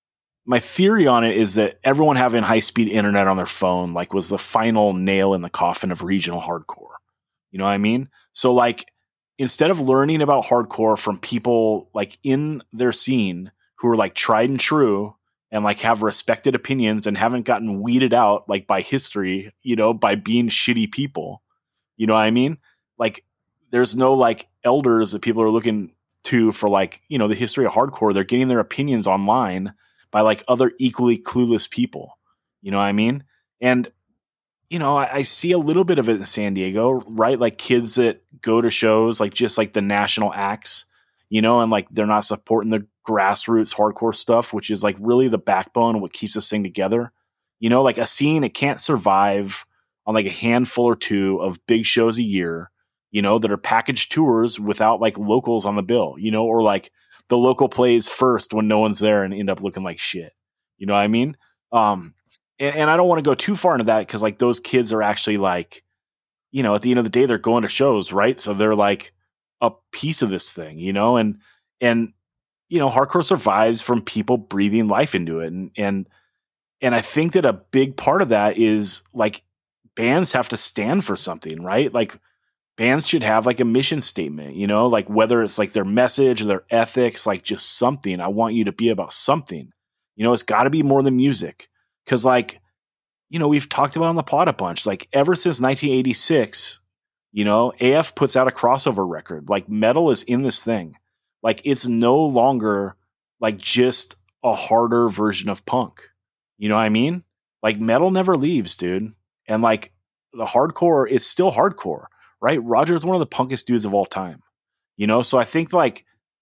my theory on it is that everyone having high speed internet on their phone, like was the final nail in the coffin of regional hardcore. You know what I mean? So like, instead of learning about hardcore from people like in their scene who are like tried and true and like have respected opinions and haven't gotten weeded out like by history, you know, by being shitty people, you know what I mean? Like there's no like elders that people are looking to for like, you know, the history of hardcore. They're getting their opinions online by like other equally clueless people. You know what I mean? And, you know, I, I see a little bit of it in San Diego, right? Like kids that go to shows, like just like the national acts, you know, and like they're not supporting the grassroots hardcore stuff, which is like really the backbone of what keeps this thing together. You know, like a scene, it can't survive on like a handful or two of big shows a year, you know, that are packaged tours without like locals on the bill, you know, or like the local plays first when no one's there and end up looking like shit. You know what I mean? Um, and, and I don't want to go too far into that because like those kids are actually like, you know, at the end of the day, they're going to shows, right? So they're like a piece of this thing, you know, and, and, you know, hardcore survives from people breathing life into it. And, and, and I think that a big part of that is like bands have to stand for something, right? Like bands should have like a mission statement, you know, like whether it's like their message or their ethics, like just something. I want you to be about something, you know, it's got to be more than music. Cause like, you know, we've talked about on the pod a bunch, like ever since nineteen eighty-six, you know, A F puts out a crossover record, like metal is in this thing. Like it's no longer like just a harder version of punk. You know what I mean? Like metal never leaves, dude. And like the hardcore, it's still hardcore, right? Roger's one of the punkest dudes of all time, you know? So I think like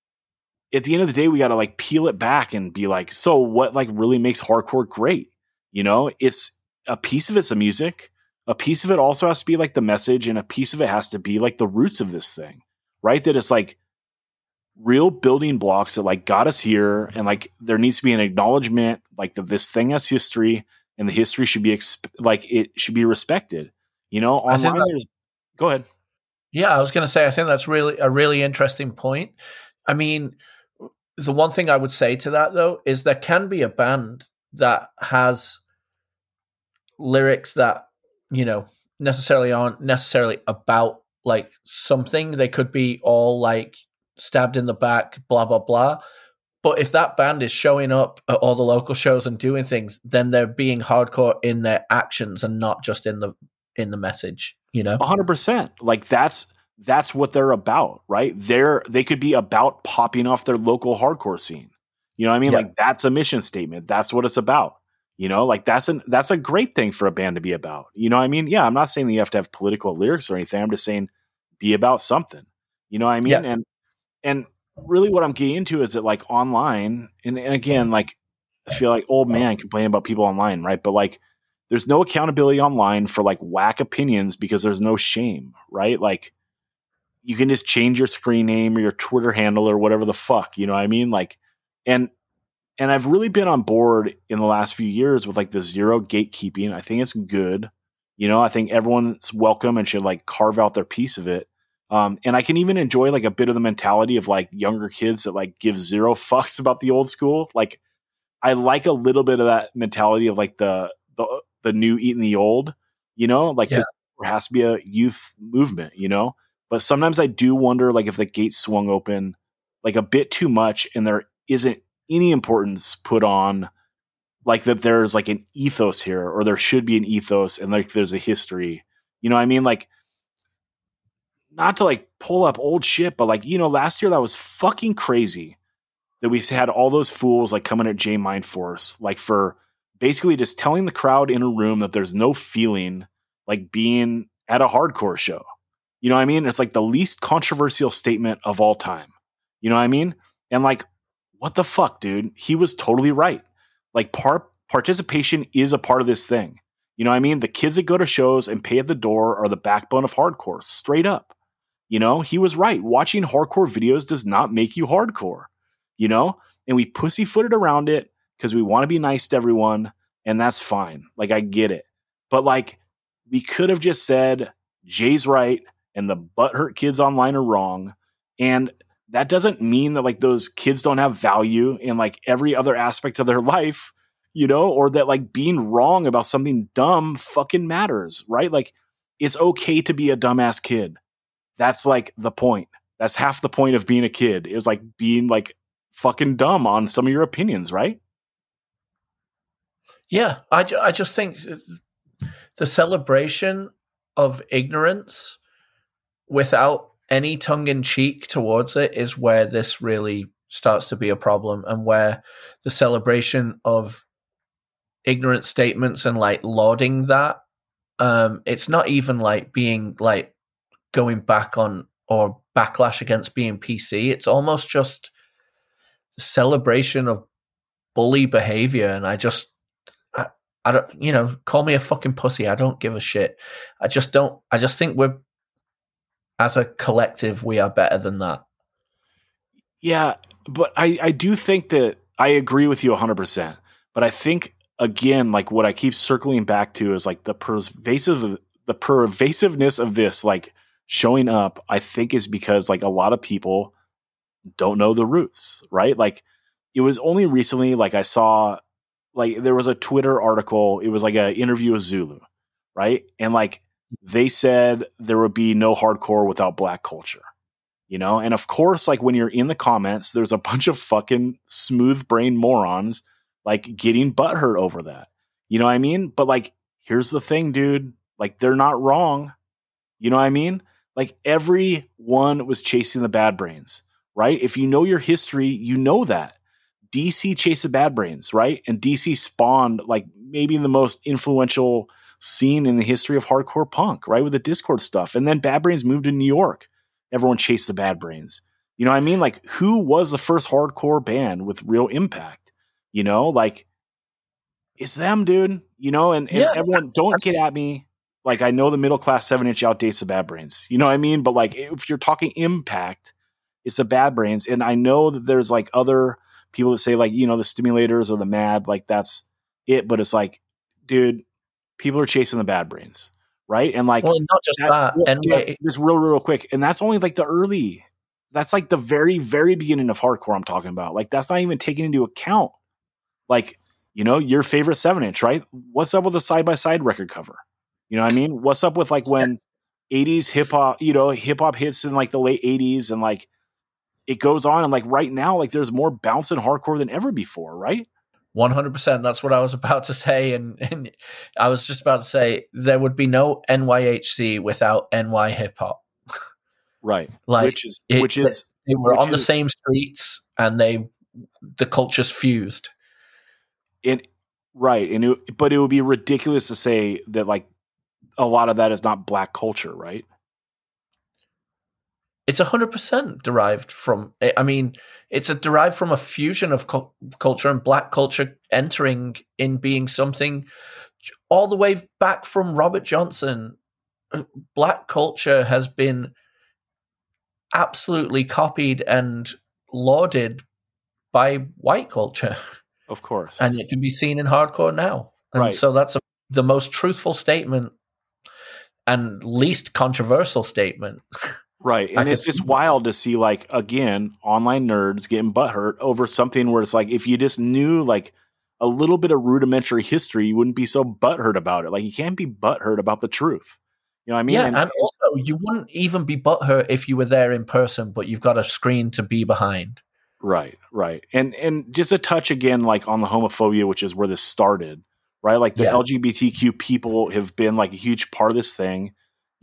at the end of the day, we got to like peel it back and be like, so what like really makes hardcore great? You know, it's a piece of it's the music. A piece of it also has to be like the message, and a piece of it has to be like the roots of this thing, right? That it's like real building blocks that like got us here. And like, there needs to be an acknowledgement like that this thing has history, and the history should be exp- like, it should be respected, you know, online. That, go ahead. Yeah. I was going to say, I think that's really a really interesting point. I mean, the one thing I would say to that though, is there can be a band that has lyrics that, you know, necessarily aren't necessarily about like something. They could be all like stabbed in the back, blah, blah, blah. But if that band is showing up at all the local shows and doing things, then they're being hardcore in their actions and not just in the in the message, you know? one hundred percent. Like that's that's what they're about, right? They're they could be about popping off their local hardcore scene. You know what I mean? Yeah. Like that's a mission statement. That's what it's about. You know, like that's an that's a great thing for a band to be about. You know what I mean? Yeah, I'm not saying that you have to have political lyrics or anything. I'm just saying be about something. You know what I mean? Yeah. And and really what I'm getting into is that like online, and, and again, like I feel like old man complaining about people online, right? But like there's no accountability online for like whack opinions because there's no shame, right? Like you can just change your screen name or your Twitter handle or whatever the fuck, you know what I mean? Like, and and I've really been on board in the last few years with like the zero gatekeeping. I think it's good. You know, I think everyone's welcome and should like carve out their piece of it. Um, and I can even enjoy like a bit of the mentality of like younger kids that like give zero fucks about the old school. Like I like a little bit of that mentality of like the, the, the new eating the old, you know, like yeah. There has to be a youth movement, you know, but sometimes I do wonder like if the gates swung open like a bit too much and there isn't any importance put on like that there's like an ethos here, or there should be an ethos and like there's a history, you know what I mean? Like not to like pull up old shit, but like, you know, last year that was fucking crazy that we had all those fools like coming at J Mind Force, like for basically just telling the crowd in a room that there's no feeling like being at a hardcore show. You know what I mean? It's like the least controversial statement of all time. You know what I mean? And like, what the fuck, dude? He was totally right. Like par- participation is a part of this thing. You know what I mean? The kids that go to shows and pay at the door are the backbone of hardcore, straight up. You know, he was right. Watching hardcore videos does not make you hardcore, you know? And we pussyfooted around it because we want to be nice to everyone, and that's fine. Like, I get it. But like, we could have just said, Jay's right, and the butthurt kids online are wrong. And that doesn't mean that like those kids don't have value in like every other aspect of their life, you know, or that like being wrong about something dumb fucking matters, right? Like, it's okay to be a dumbass kid. That's like the point. That's half the point of being a kid, is like being like fucking dumb on some of your opinions, right? Yeah, I, ju- I just think the celebration of ignorance without any tongue-in-cheek towards it is where this really starts to be a problem, and where the celebration of ignorant statements and like lauding that, um, it's not even like being like going back on or backlash against being P C. It's almost just the celebration of bully behavior. And I just, I, I don't, you know, call me a fucking pussy. I don't give a shit. I just don't, I just think we're, as a collective, we are better than that. Yeah, but I, I do think that I agree with you one hundred percent. But I think, again, like what I keep circling back to is like the pervasive, the pervasiveness of this, like showing up, I think is because like a lot of people don't know the roots, right? Like it was only recently, like I saw, like there was a Twitter article. It was like an interview with Zulu, right? And like they said there would be no hardcore without black culture, you know? And of course, like when you're in the comments, there's a bunch of fucking smooth brain morons like getting butthurt over that. You know what I mean? But like, here's the thing, dude. Like they're not wrong. You know what I mean? Like everyone was chasing the Bad Brains, right? If you know your history, you know that. D C chased the Bad Brains, right? And D C spawned like maybe the most influential scene in the history of hardcore punk, right? With the Discord stuff. And then Bad Brains moved to New York. Everyone chased the Bad Brains. You know what I mean? Like who was the first hardcore band with real impact? You know, like it's them, dude. You know, and, and Yeah. everyone don't get at me. Like I know the middle class seven inch outdates the Bad Brains. You know what I mean? But like if you're talking impact, it's the Bad Brains. And I know that there's like other people that say like, you know, the Stimulators or the Mad, like that's it. But it's like, dude, people are chasing the Bad Brains, right? And like, Well, not just that. well, and yeah, just real, real quick. And that's only like the early, that's like the very, very beginning of hardcore I'm talking about. Like that's not even taken into account. Like, you know, your favorite seven inch, right? What's up with the side by side record cover? You know what I mean? What's up with like when eighties hip hop, you know, hip hop hits in like the late eighties and like it goes on. And like right now, like there's more bouncing hardcore than ever before, right? one hundred percent. That's what I was about to say. And, and I was just about to say there would be no N Y H C without N Y hip hop. Right. Like which is, it, which is, they were which on the is, same streets and they, the cultures fused. it, right. And it, but it would be ridiculous to say that like a lot of that is not black culture, right? It's one hundred percent derived from, I mean, it's a derived from a fusion of cu- culture and black culture entering in being something all the way back from Robert Johnson. Black culture has been absolutely copied and lauded by white culture. Of course. And it can be seen in hardcore now. And Right. so that's a, the most truthful statement and least controversial statement. Right. And I it's could- just wild to see, like, again, online nerds getting butthurt over something where it's like, if you just knew, like, a little bit of rudimentary history, you wouldn't be so butthurt about it. Like, you can't be butthurt about the truth. You know what I mean? Yeah, And- and also you wouldn't even be butthurt if you were there in person, but you've got a screen to be behind. Right, right. And and just a touch again, like, on the homophobia, which is where this started, right? Like, the Yeah. L G B T Q people have been, like, a huge part of this thing.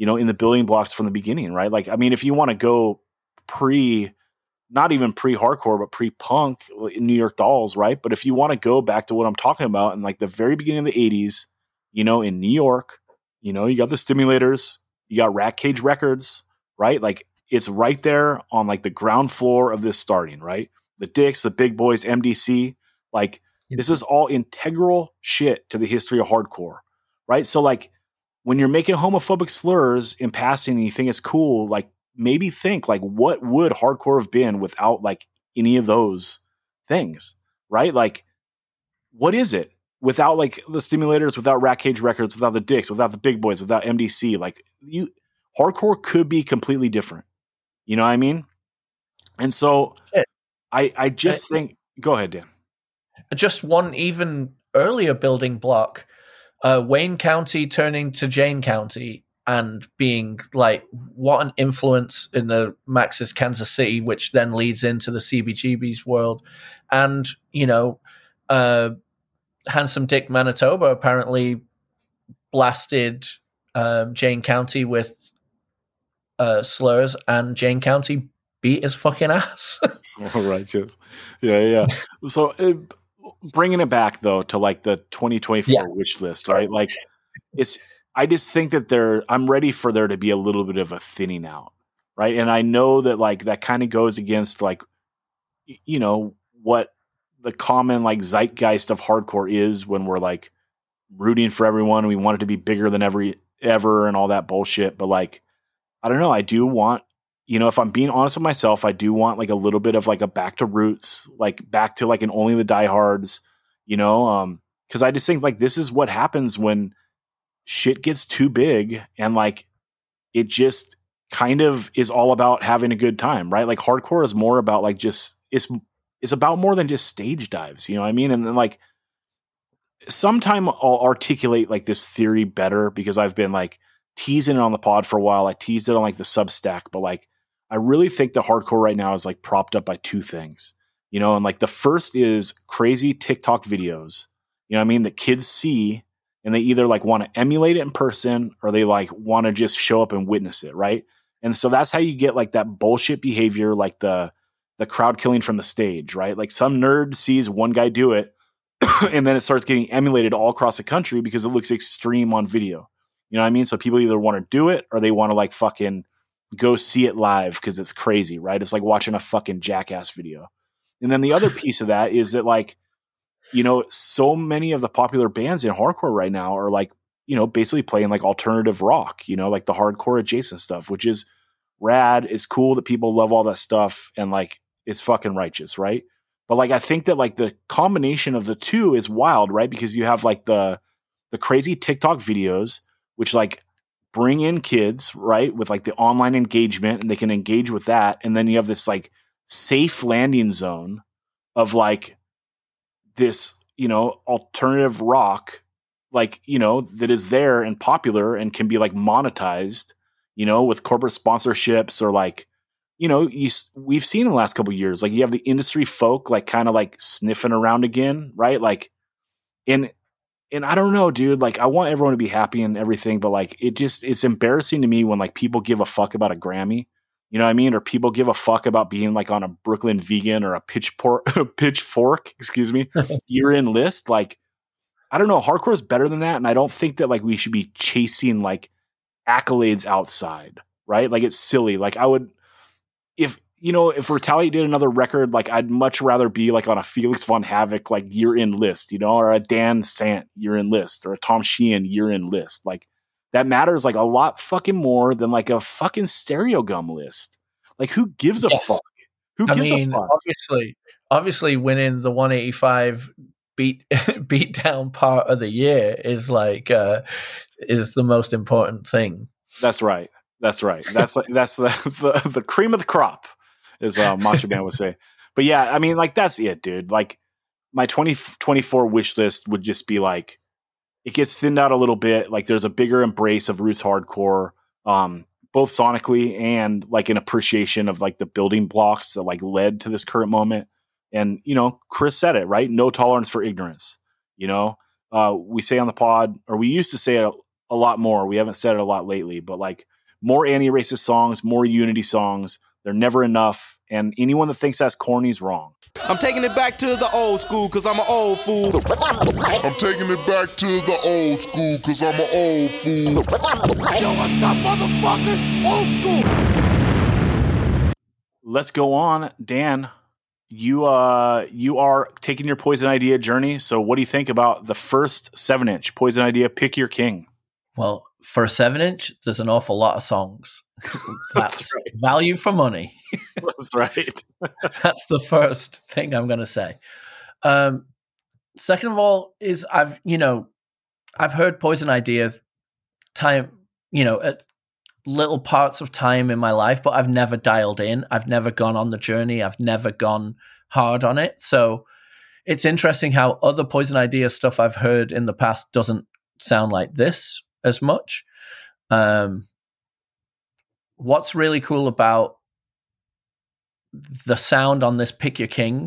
you know, in the building blocks from the beginning, right? Like, I mean, if you want to go pre, not even pre-hardcore, but pre-punk, New York Dolls, right? But if you want to go back to what I'm talking about in like the very beginning of the eighties, you know, in New York, you know, you got the Stimulators, you got Rat Cage Records, right? Like it's right there on like the ground floor of this starting, right? The Dicks, the Big Boys, M D C, like this is all integral shit to the history of hardcore, right? So like when you're making homophobic slurs in passing and you think it's cool, like maybe think like what would hardcore have been without like any of those things, right? Like what is it without like the Stimulators, without Rat Cage Records, without the Dicks, without the Big Boys, without M D C? Like you, hardcore could be completely different. You know what I mean? And so I, I just think, go ahead, Dan. Just one even earlier building block, uh, Wayne County turning to Jane County and being like, what an influence in the Max's Kansas City, which then leads into the C B G B's world. And, you know, uh, Handsome Dick Manitoba apparently blasted um, Jane County with uh, slurs, and Jane County beat his fucking ass. All right, yes. Yeah, yeah. So uh, bringing it back, though, to like the twenty twenty-four yeah. wish list, right? Like, it's, I just think that there, I'm ready for there to be a little bit of a thinning out, right? And I know that like that kind of goes against like, you know, what the common like zeitgeist of hardcore is when we're like rooting for everyone. We want it to be bigger than every ever and all that bullshit. But like, I don't know. I do want, you know, if I'm being honest with myself, I do want like a little bit of like a back to roots, like back to like an Only the Diehards, you know, um, cause I just think like this is what happens when shit gets too big and like it just kind of is all about having a good time, right? Like hardcore is more about like just it's it's about more than just stage dives, you know what I mean? And then like sometime I'll articulate like this theory better because I've been like teasing it on the pod for a while. I teased it on like the Substack, but like I really think that hardcore right now is like propped up by two things, you know, and like the first is crazy TikTok videos, you know what I mean, that kids see and they either like want to emulate it in person or they like want to just show up and witness it, right? And so that's how you get like that bullshit behavior, like the the crowd killing from the stage, right? Like some nerd sees one guy do it and then it starts getting emulated all across the country because it looks extreme on video. You know what I mean? So people either want to do it or they want to like fucking go see it live because it's crazy, right? It's like watching a fucking Jackass video. And then the other piece of that is that like, you know, so many of the popular bands in hardcore right now are like, you know, basically playing like alternative rock, you know, like the hardcore adjacent stuff, which is rad. It's cool that people love all that stuff and like it's fucking righteous, right? But like I think that like the combination of the two is wild, right? Because you have like the the crazy TikTok videos, which like bring in kids, right? With like the online engagement and they can engage with that. And then you have this like safe landing zone of like this, you know, alternative rock, like, you know, that is there and popular and can be like monetized, you know, with corporate sponsorships or like, you know, you, we've seen in the last couple of years, like you have the industry folk, like kind of like sniffing around again. Right. Like, and, and I don't know, dude, like I want everyone to be happy and everything, but like, it just, it's embarrassing to me when like people give a fuck about a Grammy, you know what I mean? Or people give a fuck about being like on a Brooklyn Vegan or a pitchfork, pitchfork, excuse me, year in list. Like, I don't know, hardcore is better than that. And I don't think that like we should be chasing like accolades outside, right? Like it's silly. Like I would, if, you know, if Retaliate did another record, like I'd much rather be like on a Felix Von Havoc, like year in list, you know, or a Dan Sant year in list or a Tom Sheehan year in list. Like that matters like a lot fucking more than like a fucking Stereo Gum list. Like who gives a yes. fuck? Who I gives mean, a fuck? Obviously, obviously winning the one eighty-five beat beat down part of the year is like, uh, is the most important thing. That's right. That's right. That's like, that's the, the, the cream of the crop, as uh, Macho Man would say. But yeah, I mean, like that's it, dude. Like my twenty twenty-four wish list would just be like, it gets thinned out a little bit. Like there's a bigger embrace of roots hardcore, um, both sonically and like an appreciation of like the building blocks that like led to this current moment. And you know, Chris said it right. No tolerance for ignorance. You know, uh, we say on the pod, or we used to say it a, a lot more. We haven't said it a lot lately, but like more anti-racist songs, more unity songs. They're never enough. And anyone that thinks that's corny is wrong. I'm taking it back to the old school because I'm an old fool. I'm taking it back to the old school because I'm an old fool. Yo, what's up, motherfuckers? Old school. Let's go on. Dan, you uh, you are taking your Poison Idea journey. So what do you think about the first seven inch Poison Idea? Pick your king. Well, for a seven inch, there's an awful lot of songs. That's, That's right. value for money. That's right. That's the first thing I'm going to say. Um, second of all, is I've you know I've heard Poison Idea time you know at little parts of time in my life, but I've never dialed in. I've never gone on the journey. I've never gone hard on it. So it's interesting how other Poison Idea stuff I've heard in the past doesn't sound like this as much. Um, what's really cool about the sound on this Pick Your King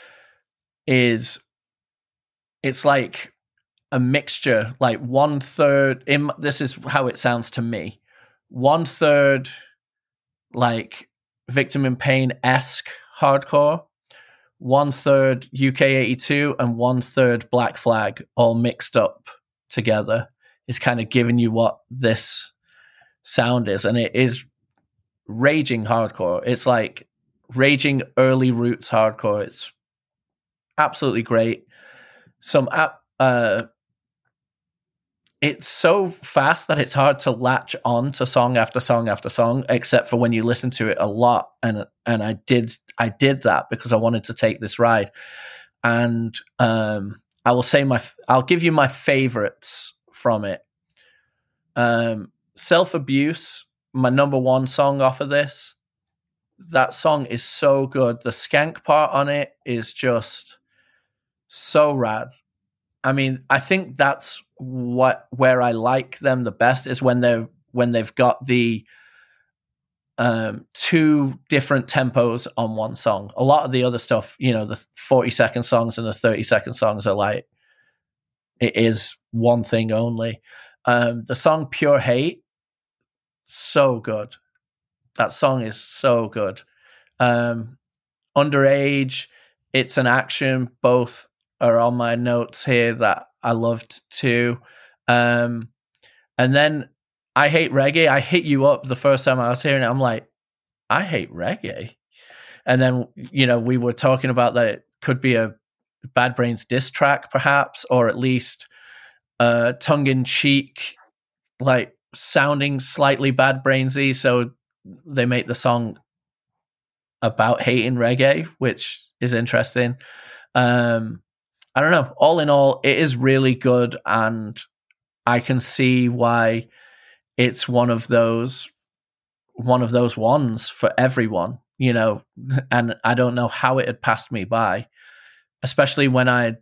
is it's like a mixture, like one third in, this is how it sounds to me. One third like Victim in Pain-esque hardcore, one third U K eighty-two, and one third Black Flag all mixed up together. Is kind of giving you what this sound is, and it is raging hardcore. It's like raging early roots hardcore. It's absolutely great. Some uh it's so fast that it's hard to latch on to song after song after song, except for when you listen to it a lot. And and I did I did that because I wanted to take this ride. And um, I will say my I'll give you my favorites from it. Um, Self-Abuse, my number one song off of this. That song is so good. The skank part on it is just so rad. I mean, I think that's what where I like them the best is when they're when they've got the um, two different tempos on one song. A lot of the other stuff, you know, the forty second songs and the thirty second songs are like it is one thing only. Um, the song Pure Hate, so good. That song is so good. Um, Underage, It's an Action, both are on my notes here that I loved too. Um, and then I Hate Reggae. I hit you up the first time I was hearing it. I'm like, I hate reggae. And then, you know, we were talking about that it could be a Bad Brains diss track, perhaps, or at least uh, tongue-in-cheek, like sounding slightly Bad Brainsy. So they make the song about hating reggae, which is interesting. Um, I don't know. All in all, it is really good, and I can see why it's one of those one of those ones for everyone, you know. And I don't know how it had passed me by, especially when I'd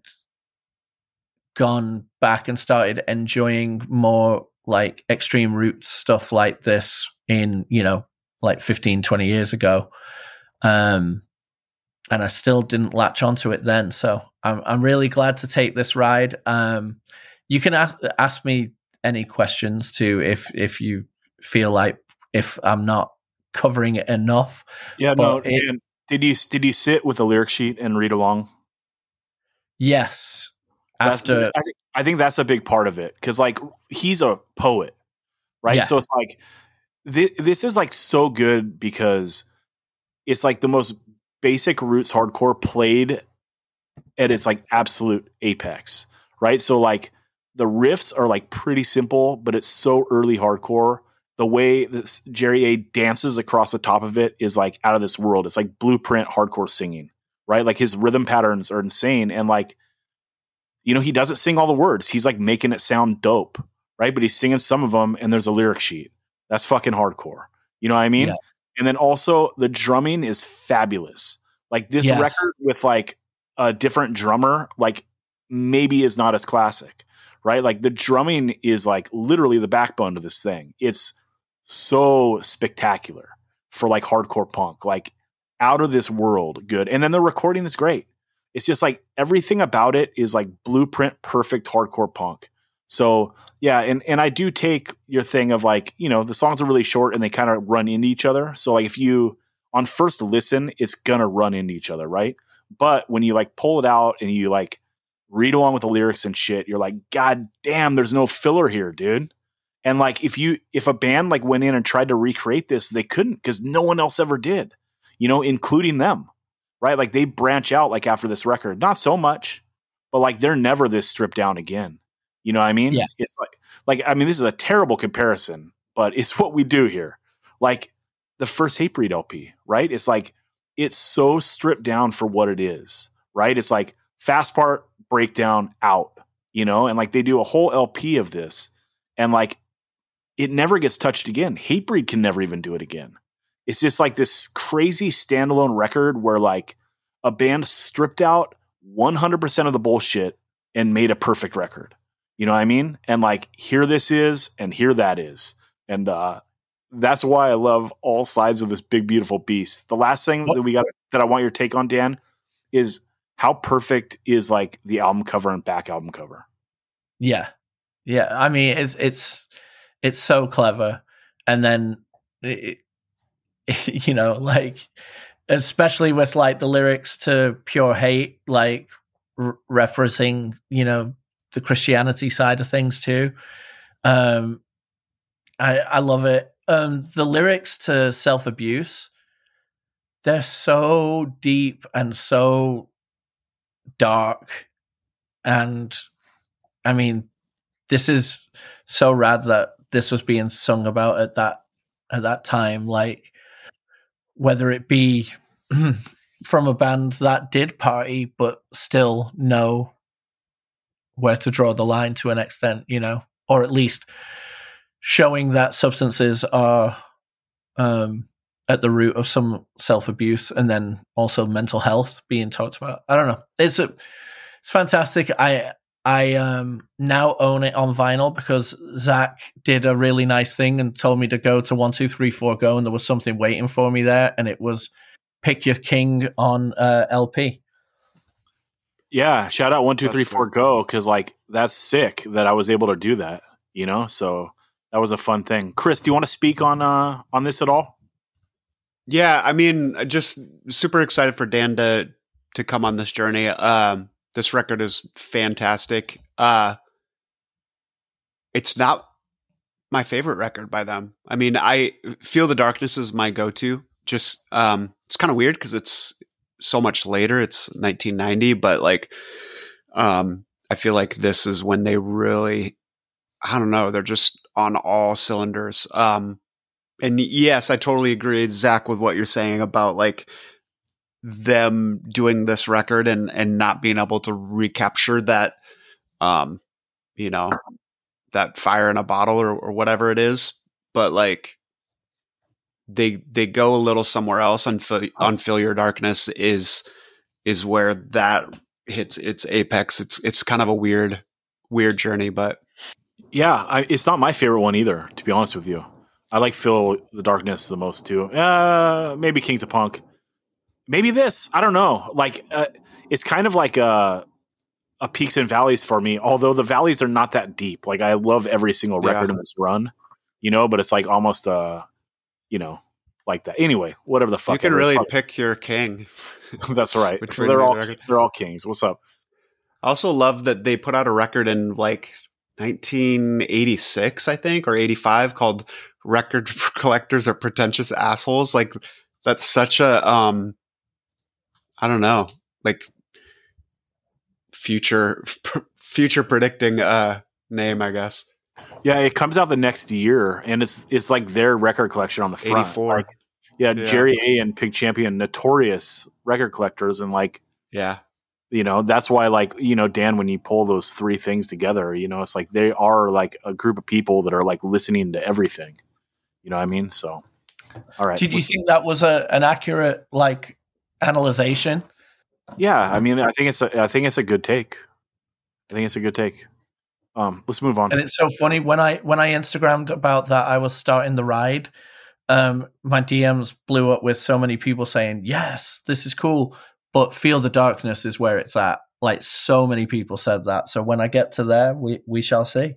gone back and started enjoying more like Extreme Roots stuff like this in, you know, like fifteen, twenty years ago. Um, and I still didn't latch onto it then. So I'm I'm really glad to take this ride. Um, you can ask ask me any questions too if if you feel like if I'm not covering it enough. Yeah, but no. it, Dan, did you did you sit with the lyric sheet and read along? Yes. That's, After I think, I think that's a big part of it because like he's a poet, right? Yeah. So it's like th- this is like so good because it's like the most basic roots hardcore played at its like absolute apex, right? So like the riffs are like pretty simple, but it's so early hardcore. The way that Jerry A dances across the top of it is like out of this world. It's like blueprint hardcore singing, right? Like his rhythm patterns are insane. And like, you know, he doesn't sing all the words. He's like making it sound dope, right? But he's singing some of them and there's a lyric sheet. That's fucking hardcore. You know what I mean? Yeah. And then also the drumming is fabulous. Like this Yes. record with like a different drummer, like maybe is not as classic, right? Like the drumming is like literally the backbone to this thing. It's so spectacular for like hardcore punk, like out of this world good. And then the recording is great. It's just like everything about it is like blueprint perfect hardcore punk. So yeah, and, and I do take your thing of like, you know, the songs are really short and they kind of run into each other. So like if you on first listen, it's gonna run into each other, right? But when you like pull it out and you like read along with the lyrics and shit, you're like, God damn, there's no filler here, dude. And like if you if a band like went in and tried to recreate this, they couldn't because no one else ever did, you know, including them. Right? Like they branch out like after this record. Not so much, but like they're never this stripped down again. You know what I mean? Yeah. It's like like I mean, this is a terrible comparison, but it's what we do here. Like the first Hatebreed L P, right? It's like it's so stripped down for what it is, right? It's like fast part, breakdown, out, you know, and like they do a whole L P of this, and like it never gets touched again. Hatebreed can never even do it again. It's just like this crazy standalone record where like a band stripped out one hundred percent of the bullshit and made a perfect record. You know what I mean? And like here this is and here that is. And uh, that's why I love all sides of this big, beautiful beast. The last thing what? that we got that I want your take on, Dan, is how perfect is like the album cover and back album cover. Yeah. Yeah. I mean, it's, it's, it's so clever. And then, it, you know, like, especially with like the lyrics to Pure Hate, like r- referencing, you know, the Christianity side of things too. Um, I, I love it. Um, the lyrics to Self Abuse, they're so deep and so dark. And I mean, this is so rad that this was being sung about at that, at that time. Like, whether it be from a band that did party, but still know where to draw the line to an extent, you know, or at least showing that substances are um, at the root of some self-abuse, and then also mental health being talked about. I don't know. It's a, it's fantastic. I, I um, now own it on vinyl because Zach did a really nice thing and told me to go to one two three four go, and there was something waiting for me there, and it was Pick Your King on uh, L P. Yeah, shout out one two three four go, because like that's sick that I was able to do that. You know, so that was a fun thing. Chris, do you want to speak on uh, on this at all? Yeah, I mean, just super excited for Dan to to come on this journey. Um, This record is fantastic. Uh, it's not my favorite record by them. I mean, I Feel the Darkness is my go-to. Just um, it's kind of weird because it's so much later. It's nineteen ninety, but like, um, I feel like this is when they really, I don't know, they're just on all cylinders. Um, and yes, I totally agree, Zach, with what you're saying about like them doing this record and, and not being able to recapture that, um, you know, that fire in a bottle or, or whatever it is. But like they, they go a little somewhere else on, on Feel Your Darkness is, is where that hits its apex. It's, it's kind of a weird, weird journey, but yeah, I, it's not my favorite one either, to be honest with you. I like Feel the Darkness the most too. Uh, maybe Kings of Punk. Maybe this. I don't know. Like, uh, it's kind of like a, a peaks and valleys for me, although the valleys are not that deep. Like, I love every single record yeah. in this run, you know, but it's like almost, uh, you know, like that. Anyway, whatever the fuck. You can really fuck. pick your king. That's right. They're all, they're all kings. What's up? I also love that they put out a record in like nineteen eighty-six, I think, or eighty-five called Record Collectors Are Pretentious Assholes. Like, that's such a, um, I don't know, like future, future predicting, uh, name, I guess. Yeah. It comes out the next year and it's, it's like their record collection on the front. eighty-four. Like, yeah, yeah. Jerry A and Pig Champion, notorious record collectors. And like, yeah, you know, that's why, like, you know, Dan, when you pull those three things together, you know, it's like they are like a group of people that are like listening to everything. You know what I mean? So, all right. Did you think that was a an accurate like analyzation? Yeah, I mean, I think it's a, I think it's a good take. I think it's a good take. Um, let's move on. And it's so funny when I when I Instagrammed about that I was starting the ride. Um, my D Ms blew up with so many people saying, "Yes, this is cool," but Feel the Darkness is where it's at. Like, so many people said that. So when I get to there, we, we shall see.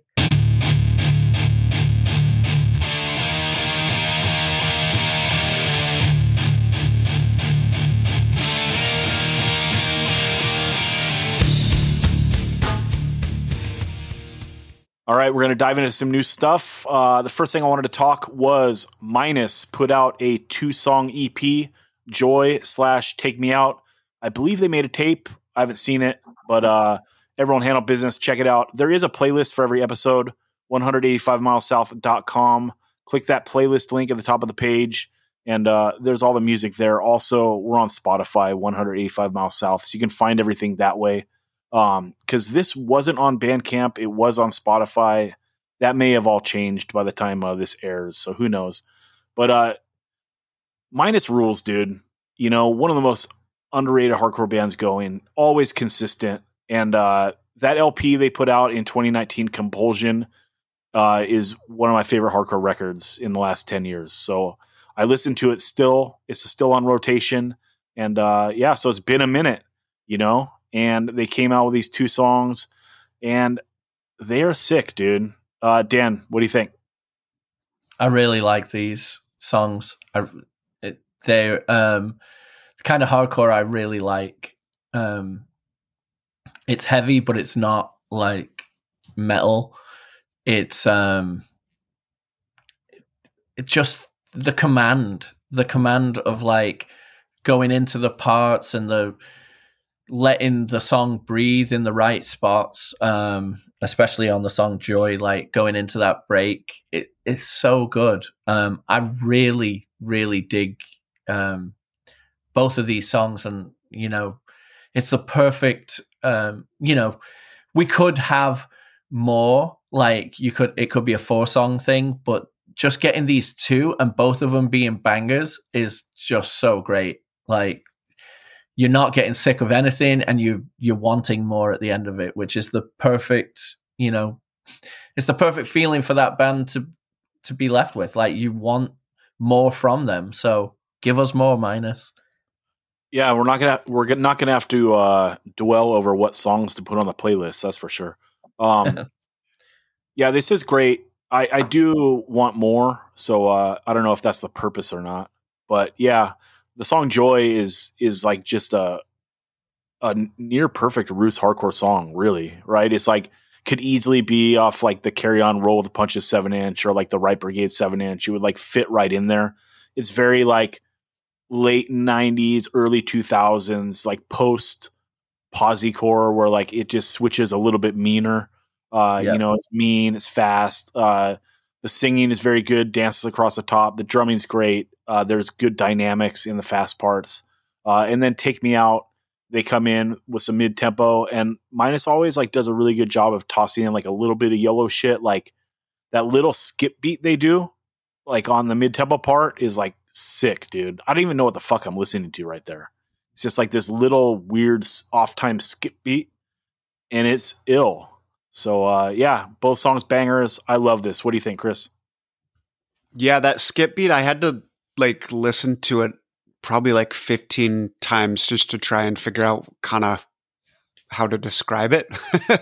All right, we're going to dive into some new stuff. Uh, the first thing I wanted to talk was Minus put out a two-song E P, Joy slash Take Me Out. I believe they made a tape. I haven't seen it, but uh, everyone handle business. Check it out. There is a playlist for every episode, one eighty-five miles south dot com. Click that playlist link at the top of the page, and uh, there's all the music there. Also, we're on Spotify, one eighty-five miles south, so you can find everything that way. Um, because this wasn't on Bandcamp, it was on Spotify. That may have all changed by the time uh, this airs, so who knows? But uh, Minus rules, dude. You know, one of the most underrated hardcore bands going, always consistent. And uh, that L P they put out in twenty nineteen, Compulsion, uh, is one of my favorite hardcore records in the last ten years. So I listen to it still. It's still on rotation. And uh, yeah, so it's been a minute, you know? And they came out with these two songs, and they are sick, dude. Uh, Dan, what do you think? I really like these songs. I, it, they're um, the kind of hardcore I really like. Um, it's heavy, but it's not like metal. It's um, it, it just the command, the command of like going into the parts and the letting the song breathe in the right spots, um, especially on the song Joy, like going into that break. It, it's so good. Um, I really, really dig um, both of these songs. And, you know, it's the perfect, um, you know, we could have more, like you could, it could be a four song thing, but just getting these two and both of them being bangers is just so great. Like, you're not getting sick of anything, and you you're wanting more at the end of it, which is the perfect, you know, it's the perfect feeling for that band to to be left with. Like, you want more from them, so give us more, Minus. Yeah, we're not gonna we're not gonna have to uh, dwell over what songs to put on the playlist. That's for sure. Um, yeah, this is great. I, I do want more, so uh, I don't know if that's the purpose or not, but yeah. The song Joy is is like just a a near perfect Roots hardcore song, really, right? It's like could easily be off like the Carry On Roll with the Punches seven inch or like the Right Brigade seven inch. It would like fit right in there. It's very like late nineties, early two thousands, like post Possecore, where like it just switches a little bit meaner. Uh, yeah. You know, it's mean, it's fast. Uh, the singing is very good, dances across the top. The drumming's great. Uh, there's good dynamics in the fast parts. Uh, and then Take Me Out, they come in with some mid-tempo, and Minus always like does a really good job of tossing in like a little bit of yellow shit. Like that little skip beat they do, like on the mid-tempo part is like sick, dude. I don't even know what the fuck I'm listening to right there. It's just like this little weird off-time skip beat, and it's ill. So uh, yeah, both songs bangers. I love this. What do you think, Chris? Yeah, that skip beat, I had to like listen to it probably like fifteen times just to try and figure out kind of how to describe it.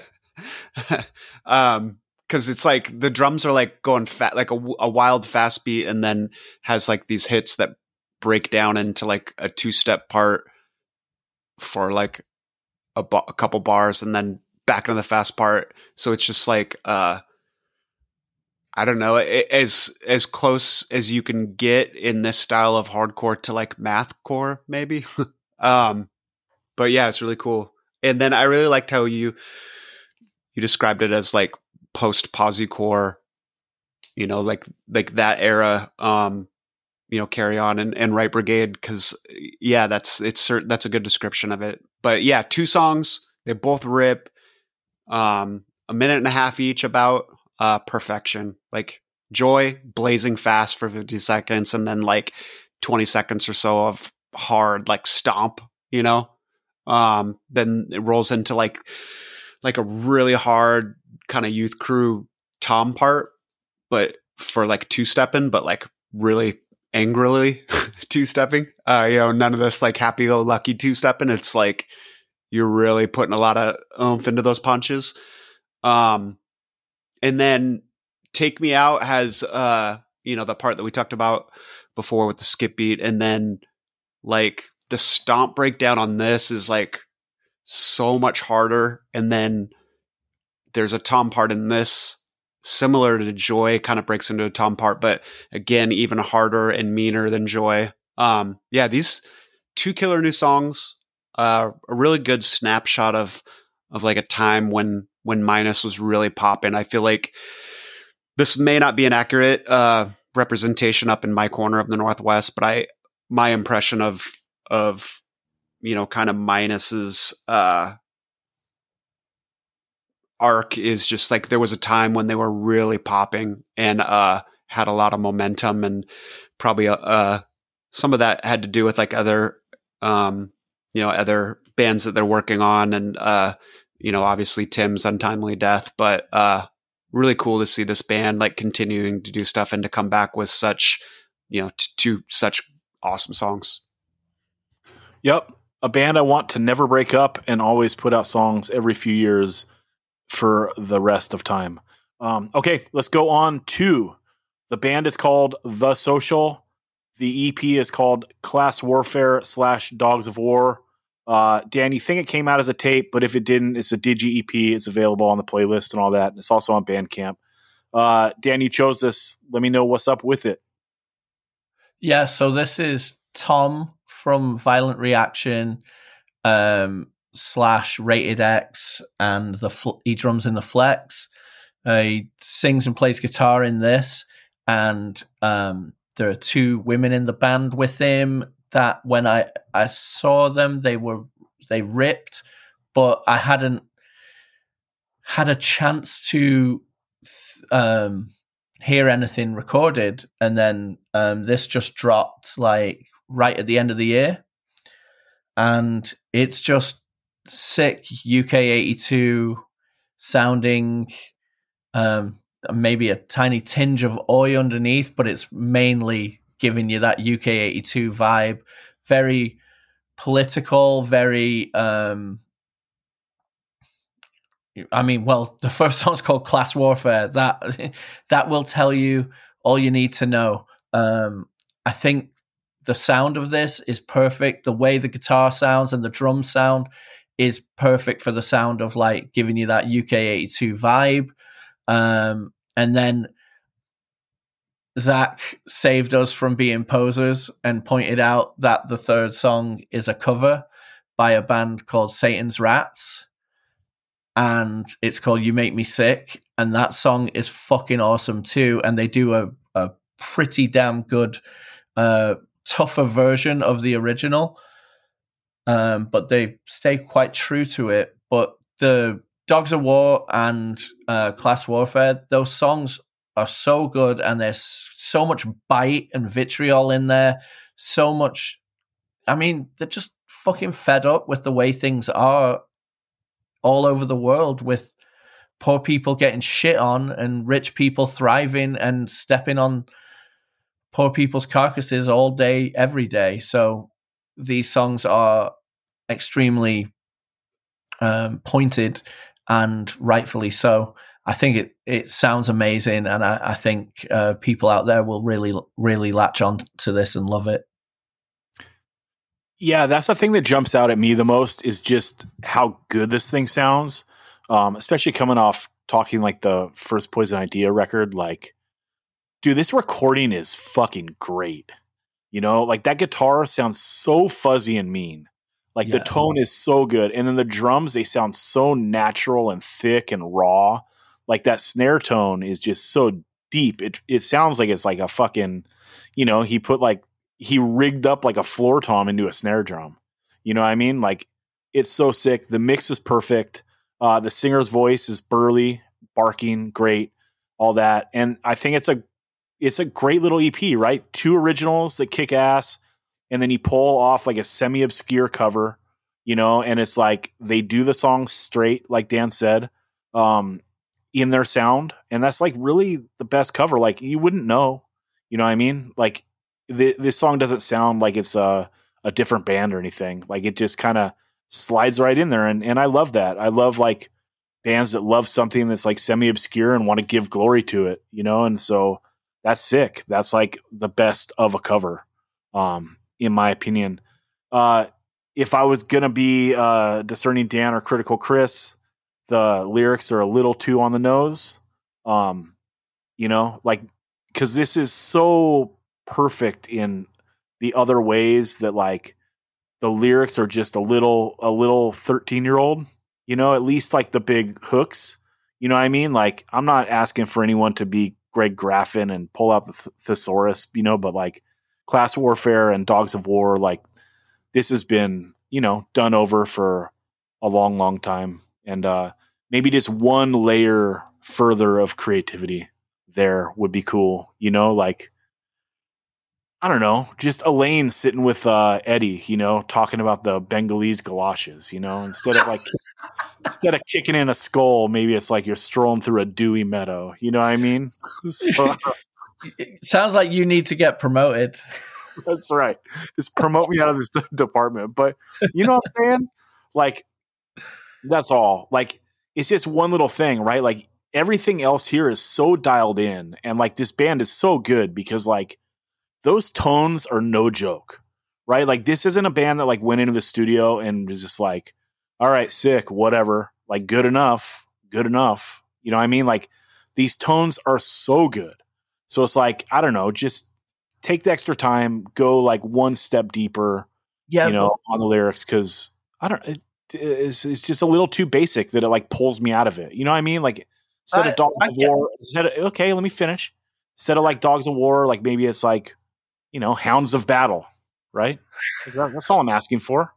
um, cause it's like the drums are like going fat, like a, a wild fast beat, and then has like these hits that break down into like a two step part for like a, ba- a couple bars and then back into the fast part. So it's just like, uh, I don't know, as as close as you can get in this style of hardcore to like mathcore, maybe. um, but yeah, it's really cool. And then I really liked how you you described it as like post Possecore, you know, like like that era. Um, you know, Carry On and, and Right Brigade, because yeah, that's it's that's a good description of it. But yeah, two songs, they both rip. Um, a minute and a half each about. Uh, perfection. Like Joy, blazing fast for fifty seconds, and then like twenty seconds or so of hard like stomp, you know. Um, then it rolls into like like a really hard kind of Youth Crew tom part, but for like two stepping, but like really angrily two stepping. Uh, you know, none of this like happy go lucky two stepping. It's like, you're really putting a lot of oomph into those punches. Um, and then Take Me Out has, uh, you know, the part that we talked about before with the skip beat. And then like the stomp breakdown on this is like so much harder. And then there's a tom part in this similar to Joy, kind of breaks into a tom part, but again, even harder and meaner than Joy. Um, yeah, these two killer new songs, uh, a really good snapshot of, of like a time when, when Minus was really popping. I feel like this may not be an accurate, uh, representation up in my corner of the Northwest, but I, my impression of, of, you know, kind of Minus's, uh, arc is just like there was a time when they were really popping and uh had a lot of momentum, and probably uh some of that had to do with like other um you know other bands that they're working on, and uh you know obviously Tim's untimely death, but uh really cool to see this band like continuing to do stuff and to come back with such you know t- two such awesome songs. Yep, a band I want to never break up and always put out songs every few years for the rest of time. Um, okay, let's go on to the band is called The Social. The E P is called Class Warfare slash Dogs of War. Uh, Dan, you think it came out as a tape, but if it didn't, it's a Digi E P. It's available on the playlist and all that. It's also on Bandcamp. Uh, Dan, you chose this. Let me know what's up with it. Yeah, so this is Tom from Violent Reaction, um, slash Rated X, and the fl- he drums in the Flex. Uh, he sings and plays guitar in this, and um, there are two women in the band with him that when I, I saw them, they were they ripped, but I hadn't had a chance to um, hear anything recorded, and then um, this just dropped like right at the end of the year, and it's just sick U K eighty-two sounding, um, maybe a tiny tinge of oi underneath, but it's mainly giving you that U K eighty-two vibe. Very political, very, um, I mean, well, the first song's called Class Warfare. That, that will tell you all you need to know. Um, I think the sound of this is perfect. The way the guitar sounds and the drum sound is perfect for the sound of like giving you that U K eighty-two vibe. Um, and then Zach saved us from being posers and pointed out that the third song is a cover by a band called Satan's Rats, and it's called You Make Me Sick. And that song is fucking awesome too. And they do a, a pretty damn good, uh, tougher version of the original. Um, but they stay quite true to it. But the Dogs of War and uh, Class Warfare, those songs are so good, and there's so much bite and vitriol in there. So much. I mean, they're just fucking fed up with the way things are all over the world, with poor people getting shit on and rich people thriving and stepping on poor people's carcasses all day, every day. So these songs are extremely um, pointed, and rightfully so. I think it, it sounds amazing, and I, I think uh, people out there will really, really latch on to this and love it. Yeah, that's the thing that jumps out at me the most, is just how good this thing sounds, um, especially coming off talking like the first Poison Idea record. Like, dude, this recording is fucking great. You know, like that guitar sounds so fuzzy and mean. Like yeah. The tone is so good. And then the drums, they sound so natural and thick and raw. Like that snare tone is just so deep. It it sounds like it's like a fucking, you know, he put like, he rigged up like a floor tom into a snare drum. You know what I mean? Like, it's so sick. The mix is perfect. Uh, the singer's voice is burly, barking, great, all that. And I think it's a, it's a great little E P, right? Two originals that kick ass. And then you pull off like a semi-obscure cover, you know, and it's like they do the song straight, like Dan said, um, in their sound. And that's like really the best cover. Like, you wouldn't know, you know what I mean? Like, the, this song doesn't sound like it's a, a different band or anything. Like, it just kind of slides right in there. And, and I love that. I love like bands that love something that's like semi-obscure and want to give glory to it, you know? And so that's sick. That's like the best of a cover, um, in my opinion. Uh, if I was going to be uh, Discerning Dan or Critical Chris, the lyrics are a little too on the nose. Um, you know, like, because this is so perfect in the other ways that like the lyrics are just a little, a little thirteen year old, you know, at least like the big hooks, you know what I mean? Like, I'm not asking for anyone to be Greg Graffin and pull out the th- thesaurus, you know, but like Class Warfare and Dogs of War, like this has been, you know, done over for a long, long time. And uh, maybe just one layer further of creativity there would be cool, you know, like, I don't know, just Elaine sitting with uh, Eddie, you know, talking about the Bengalese galoshes, you know, instead of like, instead of kicking in a skull, maybe it's like you're strolling through a dewy meadow. You know what I mean? So, It sounds like you need to get promoted. that's right. Just promote me out of this department. But you know what I'm saying? Like, that's all. Like, it's just one little thing, right? Like, everything else here is so dialed in. And like, this band is so good because like, those tones are no joke, right? Like, this isn't a band that like went into the studio and was just like, all right, sick, whatever, like good enough, good enough. You know what I mean? Like, these tones are so good. So it's like, I don't know, just take the extra time, go like one step deeper, Yeah, you know, but- on the lyrics. Cause I don't, it, it's, it's just a little too basic that it like pulls me out of it. You know what I mean? Like, instead I- of Dogs I of get- War, instead of, okay, let me finish. Instead of like Dogs of War, like maybe it's like, you know, Hounds of Battle, right? That's all I'm asking for.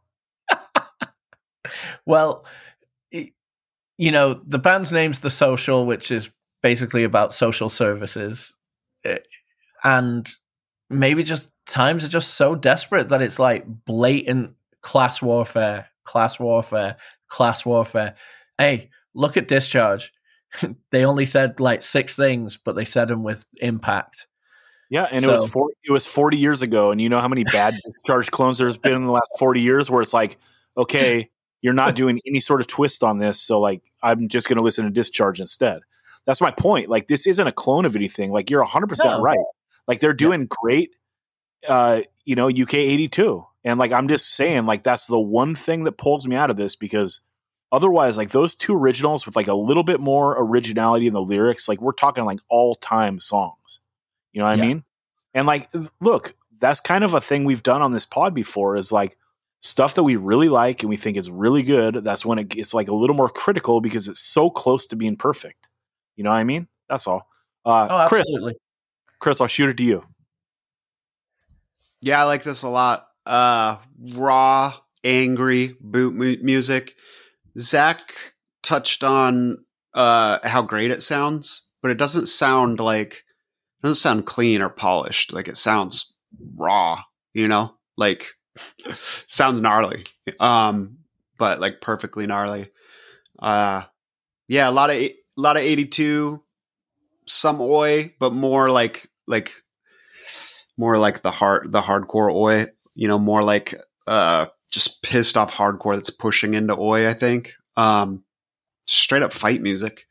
Well, y- you know, the band's name's The Social, which is basically about social services. Eh, And maybe just times are just so desperate that it's like blatant class warfare, class warfare, class warfare. Hey, look at Discharge. They only said like six things, but they said them with impact. Yeah, and So- it was forty, it was forty years ago, and you know how many bad Discharge clones there's been in the last forty years, where it's like, okay, you're not doing any sort of twist on this, so like I'm just going to listen to Discharge instead. That's my point. Like, this isn't a clone of anything. Like, you're one hundred percent No. right. Like, they're doing great, uh, you know, U K eighty-two, and like I'm just saying, like that's the one thing that pulls me out of this because otherwise, like those two originals with like a little bit more originality in the lyrics, like we're talking like all time songs. You know what Yeah. I mean? And like, look, that's kind of a thing we've done on this pod before is like stuff that we really like and we think is really good. That's when it gets like a little more critical because it's so close to being perfect. You know what I mean? That's all. Uh, Oh, Chris, absolutely. Chris, I'll shoot it to you. Yeah, I like this a lot. Uh, raw, angry boot mu- music. Zach touched on uh, how great it sounds, but it doesn't sound like it doesn't sound clean or polished. Like it sounds raw, you know, like sounds gnarly, um, but like perfectly gnarly. Uh, yeah, a lot of a lot of eighty-two, some oi, but more like like more like the hard the hardcore oi. You know, more like uh, just pissed off hardcore that's pushing into oi. I think um, straight up fight music.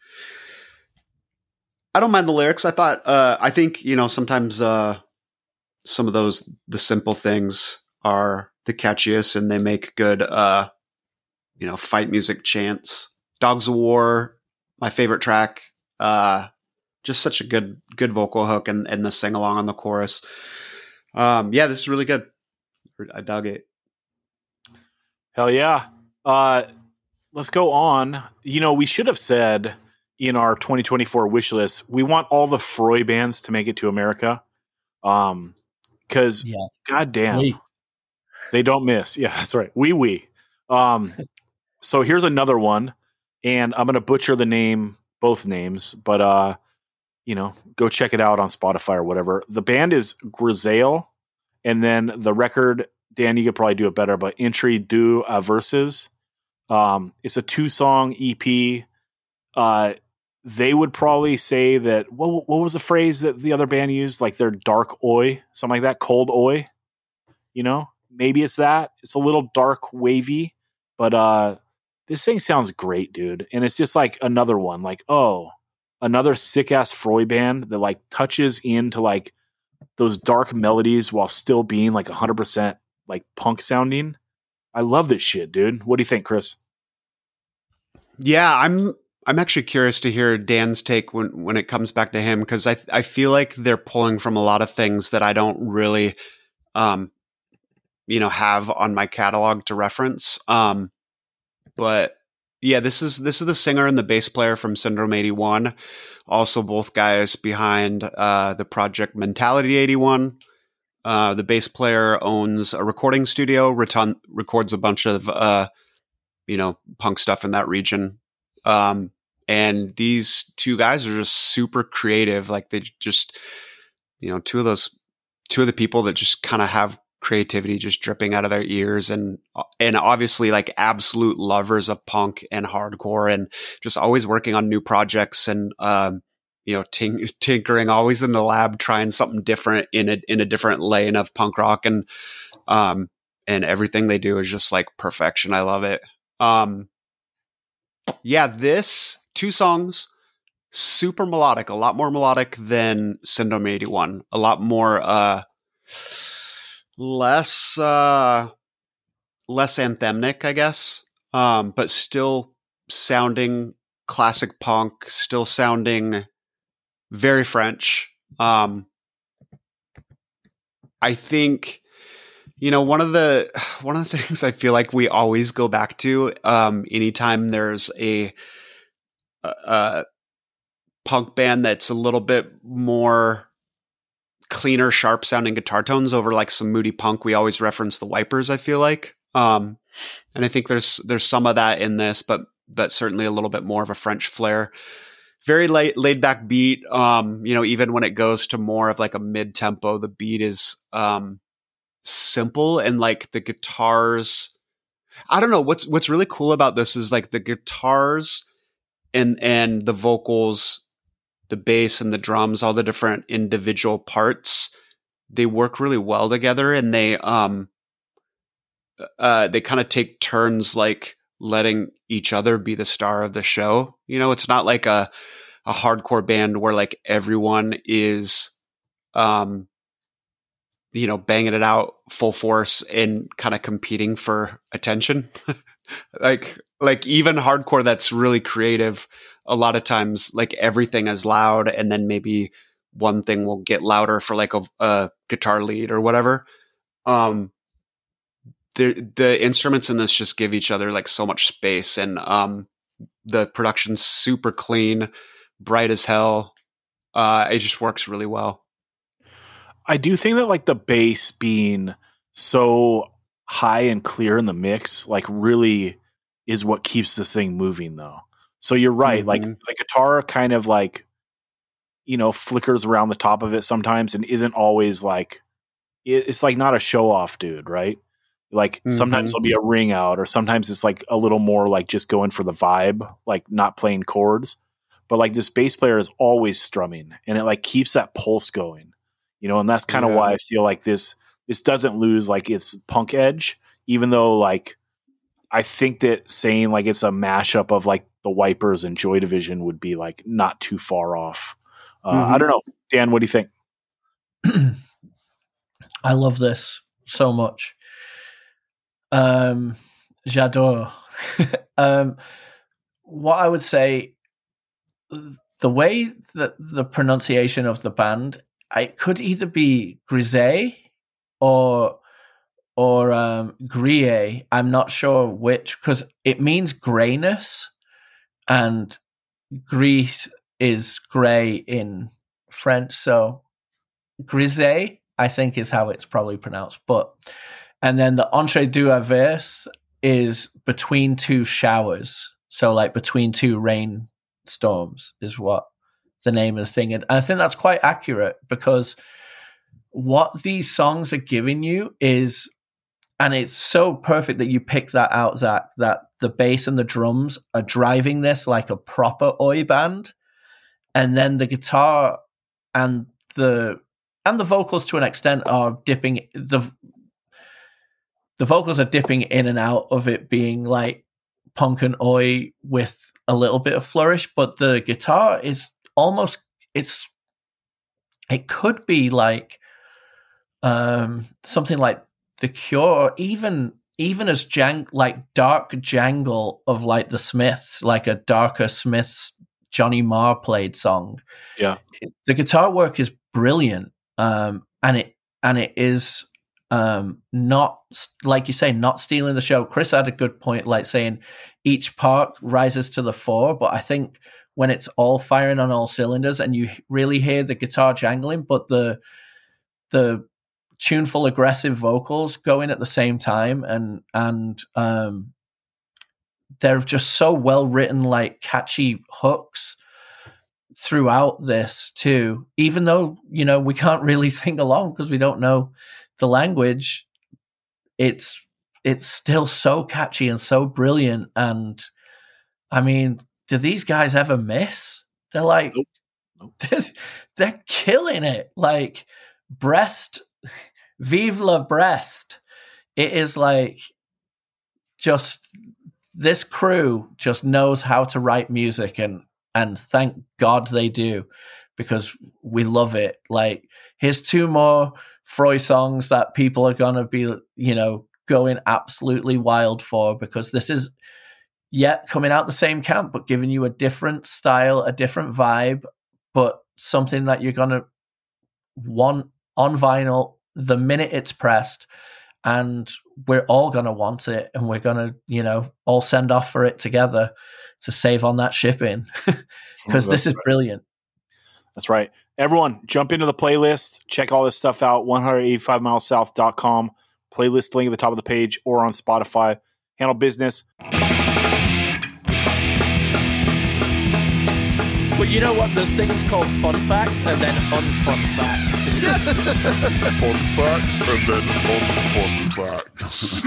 I don't mind the lyrics. I thought, uh, I think, you know, sometimes uh, some of those, the simple things are the catchiest and they make good, uh, you know, fight music chants. Dogs of War, my favorite track. Uh, just such a good, good vocal hook and, and the sing along on the chorus. Um, yeah, this is really good. I dug it. Hell yeah. Uh, let's go on. You know, we should have said in our twenty twenty-four wish list, we want all the Froy bands to make it to America. Um, cause Yeah. goddamn, Wait. they don't miss. Yeah, that's right. Wee wee. Um, so here's another one, and I'm gonna butcher the name, both names, but uh, you know, go check it out on Spotify or whatever. The band is Grisaille, and then the record, Dan, you could probably do it better, but Entry Du Verses. Um, it's a two song E P. Uh, they would probably say that what what was the phrase that the other band used? Like they're dark oi, something like that, cold oi. You know, maybe it's that. It's a little dark, wavy. But uh, this thing sounds great, dude. And it's just like another one, like, oh, another sick ass Freud band that like touches into like those dark melodies while still being like one hundred percent like punk sounding. I love this shit, dude. What do you think, Chris? Yeah, I'm I'm actually curious to hear Dan's take when, when it comes back to him, because I I feel like they're pulling from a lot of things that I don't really um you know have on my catalog to reference. Um but yeah, this is this is the singer and the bass player from Syndrome eighty-one. Also both guys behind uh the project Mentality eighty-one. Uh the bass player owns a recording studio, reton- records a bunch of uh you know, punk stuff in that region. Um, and these two guys are just super creative. Like they just, you know, two of those, two of the people that just kind of have creativity just dripping out of their ears, and, and obviously like absolute lovers of punk and hardcore, and just always working on new projects and, um, you know, tink- tinkering, always in the lab, trying something different in a, in a different lane of punk rock. And, um, and everything they do is just like perfection. I love it. Um, yeah, this two songs, super melodic, a lot more melodic than Syndrome eighty-one, a lot more, uh, less, uh, less anthemic, I guess. Um, but still sounding classic punk, still sounding very French. Um, I think, you know, one of the one of the things I feel like we always go back to, um, anytime there's a, a, a punk band that's a little bit more cleaner, sharp sounding guitar tones over like some moody punk, we always reference the Wipers, I feel like. Um, and I think there's there's some of that in this, but but certainly a little bit more of a French flair. Very laid, laid back beat. Um, you know, even when it goes to more of like a mid tempo, the beat is um, simple, and like the guitars, I don't know what's what's really cool about this is like the guitars and and the vocals, the bass and the drums, all the different individual parts, they work really well together, and they um uh they kind of take turns like letting each other be the star of the show. You know, it's not like a a hardcore band where like everyone is um you know, banging it out full force and kind of competing for attention. like, like even hardcore that's really creative, a lot of times, like everything is loud, and then maybe one thing will get louder for like a, a guitar lead or whatever. Um, the, the instruments in this just give each other like so much space, and, um, the production's super clean, bright as hell. Uh, it just works really well. I do think that like the bass being so high and clear in the mix, like really is what keeps this thing moving though. So you're right. Mm-hmm. Like the guitar kind of like, you know, flickers around the top of it sometimes and isn't always like, it's like not a show off dude, right? Like mm-hmm. sometimes there'll be a ring out, or sometimes it's like a little more like just going for the vibe, like not playing chords. But like this bass player is always strumming, and it like keeps that pulse going. You know, and that's kind of yeah. why I feel like this this doesn't lose like its punk edge, even though like I think that saying like it's a mashup of like the Wipers and Joy Division would be like not too far off. Uh, mm-hmm. I don't know, Dan, what do you think? I love this so much. Um, j'adore. um, what I would say, the way that the pronunciation of the band, it could either be Grisé or or um, Grille. I'm not sure which, because it means grayness, and gris is grey in French. So Grisé, I think, is how it's probably pronounced. But and then the entre deux averses is between two showers. So like between two rainstorms is what the name of the thing. And I think that's quite accurate, because what these songs are giving you is, and it's so perfect that you picked that out, Zach, that the bass and the drums are driving this like a proper oi band. And then the guitar and the, and the vocals to an extent are dipping the, the vocals are dipping in and out of it being like punk and oi with a little bit of flourish, but the guitar is almost, it's, it could be like um, something like The Cure, or even even as jang like dark jangle of like the Smiths, like a darker Smiths Johnny Marr played song. Yeah, the guitar work is brilliant, um, and it and it is um, not, like you say, not stealing the show. Chris had a good point, like saying each part rises to the fore, but I think when it's all firing on all cylinders and you really hear the guitar jangling, but the the tuneful, aggressive vocals going at the same time, and and um, they're just so well written, like catchy hooks throughout this too. Even though, you know, we can't really sing along because we don't know the language, it's it's still so catchy and so brilliant. And I mean, do these guys ever miss? They're like, nope. Nope. They're, they're killing it. Like Brest, Vive la Brest. It is like just this crew just knows how to write music, and and thank God they do, because we love it. Like, here's two more Froy songs that people are gonna be, you know, going absolutely wild for, because this is yet coming out the same camp, but giving you a different style, a different vibe, but something that you're gonna want on vinyl the minute it's pressed, and we're all going to want it, and we're going to, you know, all send off for it together to save on that shipping, because this is brilliant. That's right. Everyone, jump into the playlist. Check all this stuff out, one eighty-five miles south dot com. Playlist link at the top of the page or on Spotify. Handle business. But you know what? There's things called fun facts and then unfun facts. Fun facts and then unfun facts.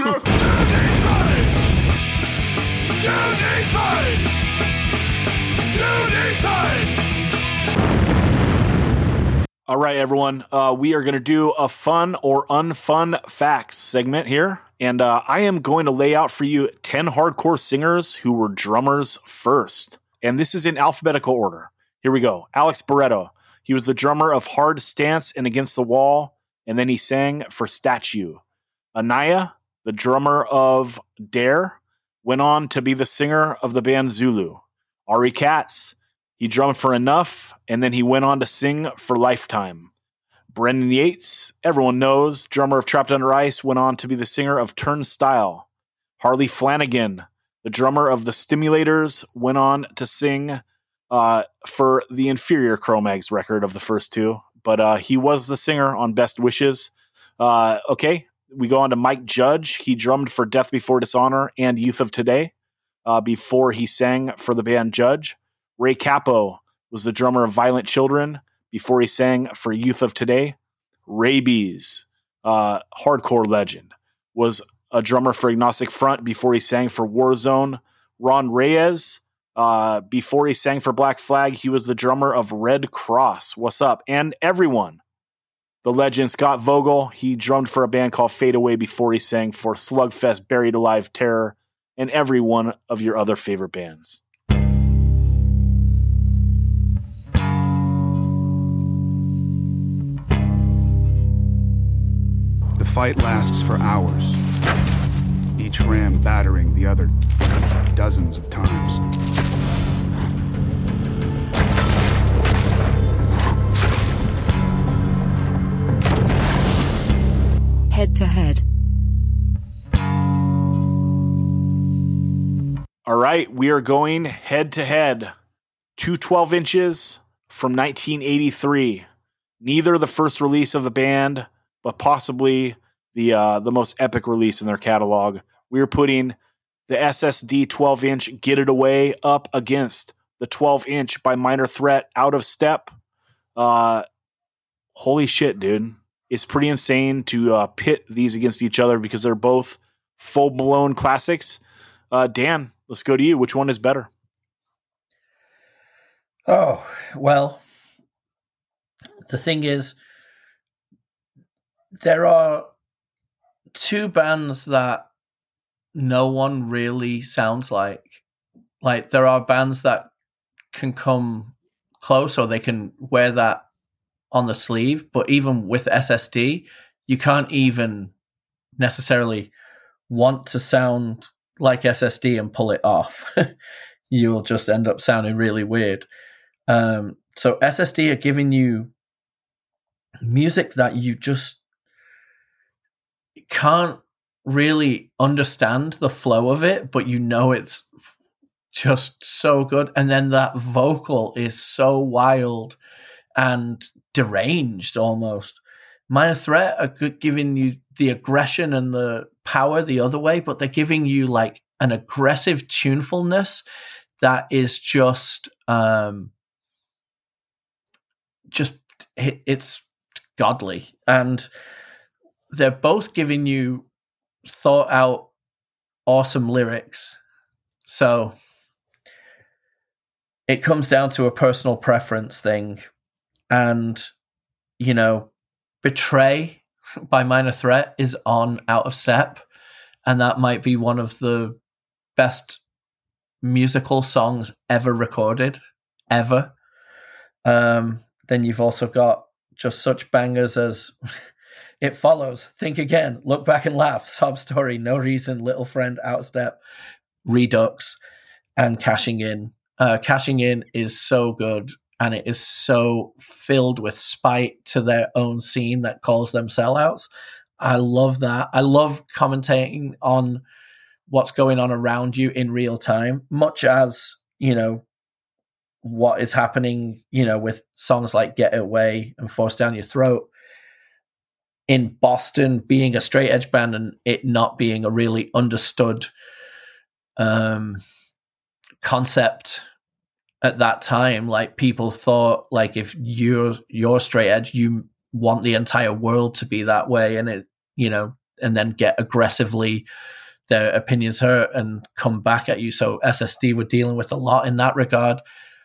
All right, everyone. Uh, we are going to do a fun or unfun facts segment here. And uh, I am going to lay out for you ten hardcore singers who were drummers first. And this is in alphabetical order. Here we go. Alex Barreto. He was the drummer of Hard Stance and Against the Wall, and then he sang for Statue. Anaya, the drummer of Dare, went on to be the singer of the band Zulu. Ari Katz, he drummed for Enough, and then he went on to sing for Lifetime. Brendan Yates, everyone knows, drummer of Trapped Under Ice, went on to be the singer of Turnstile. Harley Flanagan, the drummer of the Stimulators, went on to sing uh, for the inferior Cro-Mags record of the first two, but uh, he was the singer on Best Wishes. Uh, okay, we go on to Mike Judge. He drummed for Death Before Dishonor and Youth of Today uh, before he sang for the band Judge. Ray Capo was the drummer of Violent Children before he sang for Youth of Today. Rabies, uh, hardcore legend, was a drummer for Agnostic Front before he sang for Warzone. Ron Reyes, uh, before he sang for Black Flag, he was the drummer of Red Cross. What's up? And everyone, the legend Scott Vogel, he drummed for a band called Fade Away before he sang for Slugfest, Buried Alive, Terror, and every one of your other favorite bands. The fight lasts for hours, each ram battering the other dozens of times. Head to head. All right, we are going head to head. Two twelve inches from nineteen eighty-three. Neither the first release of the band, but possibly the uh, the most epic release in their catalog. We are putting the S S D twelve inch Get It Away up against the twelve inch by Minor Threat, Out of Step. Uh, holy shit, dude. It's pretty insane to uh, pit these against each other because they're both full-blown classics. Uh, Dan, let's go to you. Which one is better? Oh, well, the thing is, there are two bands that no one really sounds like. Like, there are bands that can come close, or they can wear that on the sleeve, but even with S S D, you can't even necessarily want to sound like S S D and pull it off. You'll just end up sounding really weird. Um, so S S D are giving you music that you just can't really understand the flow of it, but you know it's just so good. And then that vocal is so wild and deranged almost. Minor Threat are good, giving you the aggression and the power the other way, but they're giving you like an aggressive tunefulness that is just um just it, it's godly. And they're both giving you thought out awesome lyrics. So it comes down to a personal preference thing. And, you know, Betray by Minor Threat is on Out of Step, and that might be one of the best musical songs ever recorded, ever. Um, then you've also got just such bangers as It Follows, Think Again, Look Back and Laugh, Sob Story, No Reason, Little Friend, Out of Step, Redux, and Cashing In. Uh, Cashing In is so good, and it is so filled with spite to their own scene that calls them sellouts. I love that. I love commentating on what's going on around you in real time, much as, you know, what is happening, you know, with songs like Get It Away and Force Down Your Throat. In Boston, being a straight edge band and it not being a really understood um, concept at that time, like people thought, like if you're you're straight edge, you want the entire world to be that way, and it, you know, and then get aggressively their opinions hurt and come back at you. So S S D were dealing with a lot in that regard.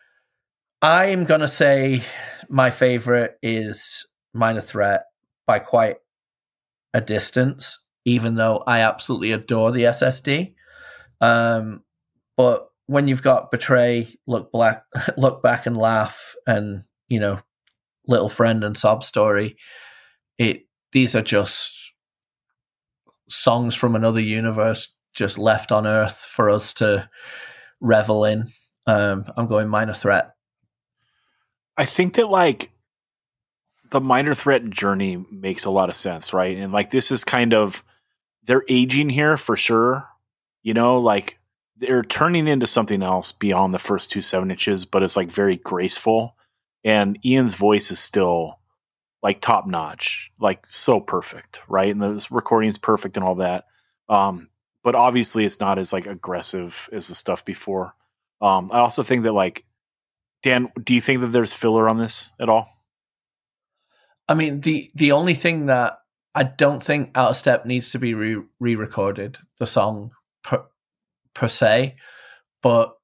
I'm gonna say my favorite is Minor Threat by quite a distance, even though I absolutely adore the S S D. Um, but when you've got Betray, Look Black, Look Back and Laugh, and, you know, Little Friend and Sob Story, it these are just songs from another universe, just left on Earth for us to revel in. Um, I'm going Minor Threat. I think that like the Minor Threat journey makes a lot of sense, right? And like this is kind of they're aging here for sure. You know, like they're turning into something else beyond the first two seven inches, but it's like very graceful. And Ian's voice is still like top notch, like so perfect, right? And the recording's perfect and all that. Um, but obviously it's not as like aggressive as the stuff before. Um, I also think that like, Dan, do you think that there's filler on this at all? I mean, the, the only thing that I don't think Out of Step needs to be re- re-recorded, the song per, per se, but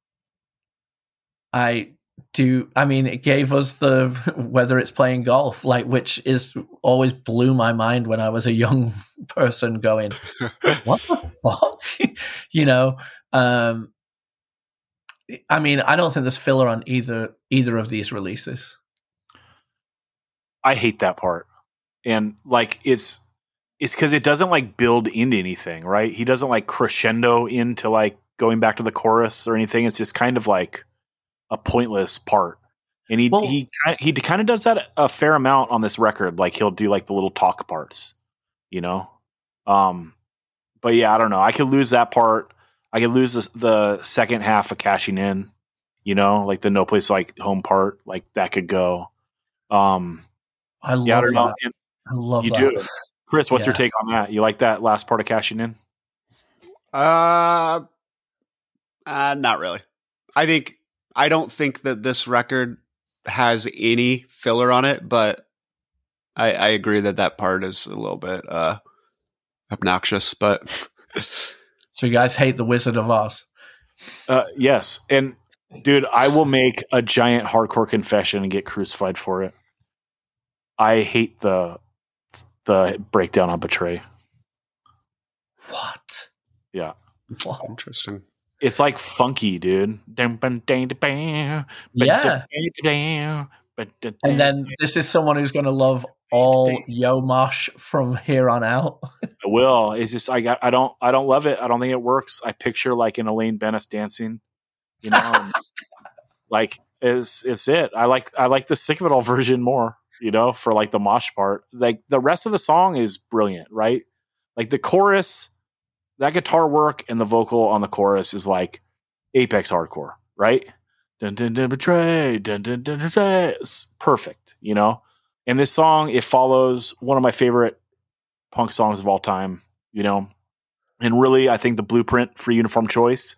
I do, I mean, it gave us the Whether It's Playing Golf, like, which is always blew my mind when I was a young person going, what the fuck? You know, um, I mean, I don't think there's filler on either either of these releases. I hate that part. And like it's it's because it doesn't like build into anything, right? He doesn't like crescendo into like going back to the chorus or anything. It's just kind of like a pointless part. And he well, he he kind of does that a fair amount on this record. Like he'll do like the little talk parts, you know? Um but yeah, I don't know. I could lose that part. I could lose the, the second half of Cashing In, you know, like the No Place Like Home part, like that could go. Um, I love yeah, I don't know. that. I love you that. do. Chris, what's Yeah. your take on that? You like that last part of Cashing In? Uh, uh, not really. I think, I don't think that this record has any filler on it, but I, I agree that that part is a little bit uh, obnoxious, but... So you guys hate The Wizard of Oz? Uh, yes. And dude, I will make a giant hardcore confession and get crucified for it. I hate the the breakdown on Betray. What? Yeah. What? Interesting. It's like funky, dude. Yeah. And then this is someone who's going to love all Yo Mosh from here on out. I will. It's just I got. I don't. I don't love it. I don't think it works. I picture like an Elaine Bennis dancing. You know, and, like it's it's it. I like I like the Sick of It All version more. You know, for like the mosh part. Like the rest of the song is brilliant, right? Like the chorus, that guitar work and the vocal on the chorus is like apex hardcore, right? Dun, dun, dun, betray, dun, dun, dun, betray. It's perfect, you know? And this song, it follows one of my favorite punk songs of all time, you know? And really, I think the blueprint for Uniform Choice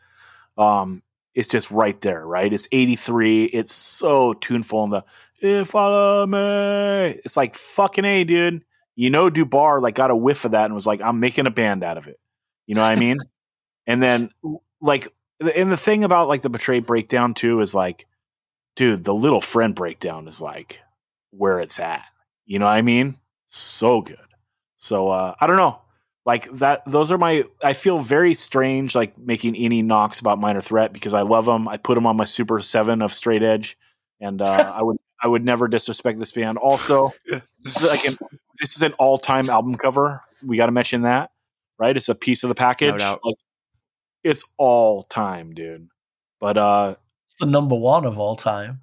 um, is just right there, right? It's eighty-three. It's so tuneful in the, if follow me. It's like, fucking A, dude. You know, Dubar like got a whiff of that and was like, I'm making a band out of it. You know what I mean? And then, like, and the thing about like the Betray breakdown too is like, dude, the Little Friend breakdown is like where it's at. You know what I mean? So good. So uh, I don't know, like that. Those are my. I feel very strange like making any knocks about Minor Threat because I love them. I put them on my Super Seven of Straight Edge, and uh, I would I would never disrespect this band. Also, this is like an, this is an all time album cover. We got to mention that, right? It's a piece of the package. No doubt. Like, it's all time, dude. But uh, it's the number one of all time.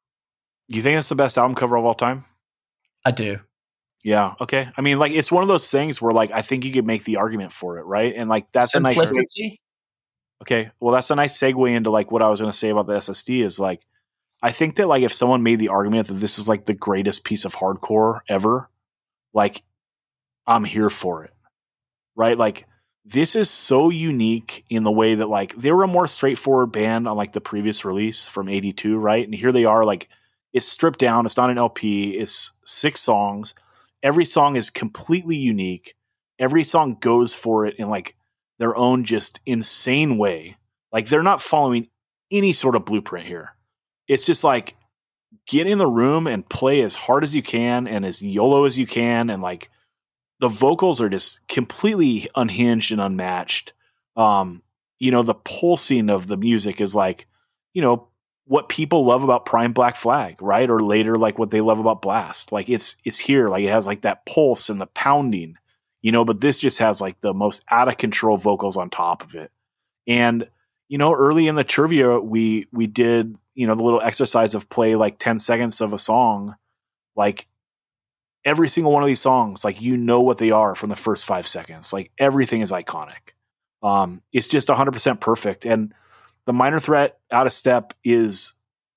You think it's the best album cover of all time? I do. Yeah. Okay. I mean, like, it's one of those things where, like, I think you could make the argument for it, right? And like, that's Simplicity. a nice. Okay. Well, that's a nice segue into like what I was going to say about the S S D is like, I think that like if someone made the argument that this is like the greatest piece of hardcore ever, like, I'm here for it, right? Like, this is so unique in the way that like they were a more straightforward band on like the previous release from eighty-two, right? And here they are, like, it's stripped down. It's not an L P. It's six songs. Every song is completely unique. Every song goes for it in like their own just insane way. Like they're not following any sort of blueprint here. It's just like get in the room and play as hard as you can and as YOLO as you can. And like the vocals are just completely unhinged and unmatched. Um, you know, the pulsing of the music is like, you know, what people love about Prime Black Flag, right? Or later, like what they love about Blast. Like it's it's here, like it has like that pulse and the pounding, you know, but this just has like the most out of control vocals on top of it. And, you know, early in the trivia, we we did, you know, the little exercise of play like ten seconds of a song. Like every single one of these songs, like you know what they are from the first five seconds. Like everything is iconic. Um, it's just one hundred percent perfect. And the Minor Threat Out of Step is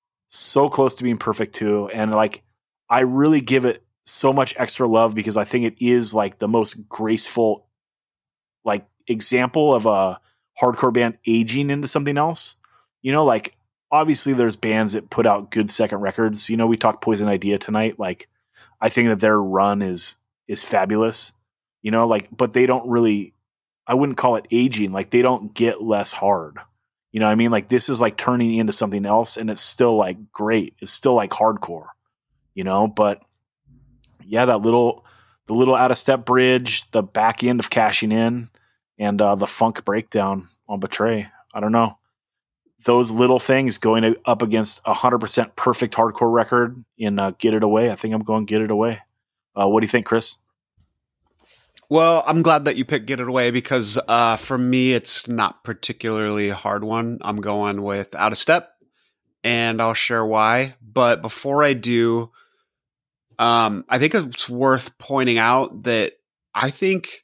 so close to being perfect too. And like, I really give it so much extra love because I think it is like the most graceful, like example of a hardcore band aging into something else. You know, like obviously there's bands that put out good second records. You know, we talked Poison Idea tonight. Like I think that their run is, is fabulous, you know, like, but they don't really, I wouldn't call it aging. Like they don't get less hard. You know what I mean? Like this is like turning into something else and it's still like great. It's still like hardcore, you know, but yeah, that little, the little out of step bridge, the back end of Cashing In and uh, the funk breakdown on Betray. I don't know. Those little things going up against a hundred percent perfect hardcore record in uh, Get It Away. I think I'm going Get It Away. Uh, what do you think, Chris? Well, I'm glad that you picked Get It Away because uh, for me, it's not particularly a hard one. I'm going with Out of Step, and I'll share why. But before I do, um, I think it's worth pointing out that I think,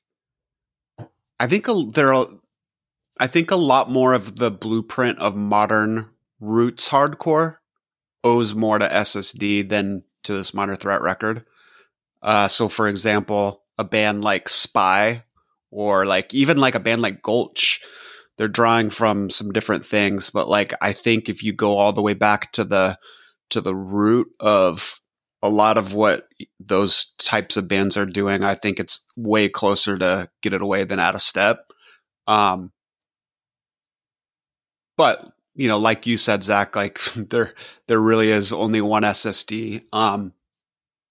I think a, there are, I think a lot more of the blueprint of modern roots hardcore owes more to S S D than to this Minor Threat record. Uh, so, for example, a band like Spy or like even like a band like Gulch, they're drawing from some different things. But like, I think if you go all the way back to the, to the root of a lot of what those types of bands are doing, I think it's way closer to Get It Away than Out of Step. Um, but you know, like you said, Zach, like there, there really is only one S S D. Um,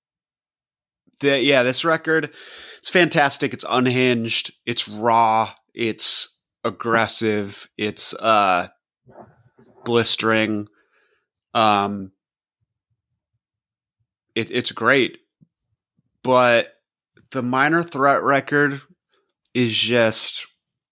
The, yeah, this record, it's fantastic. It's unhinged. It's raw. It's aggressive. It's uh, blistering. Um, it, it's great. But the Minor Threat record is just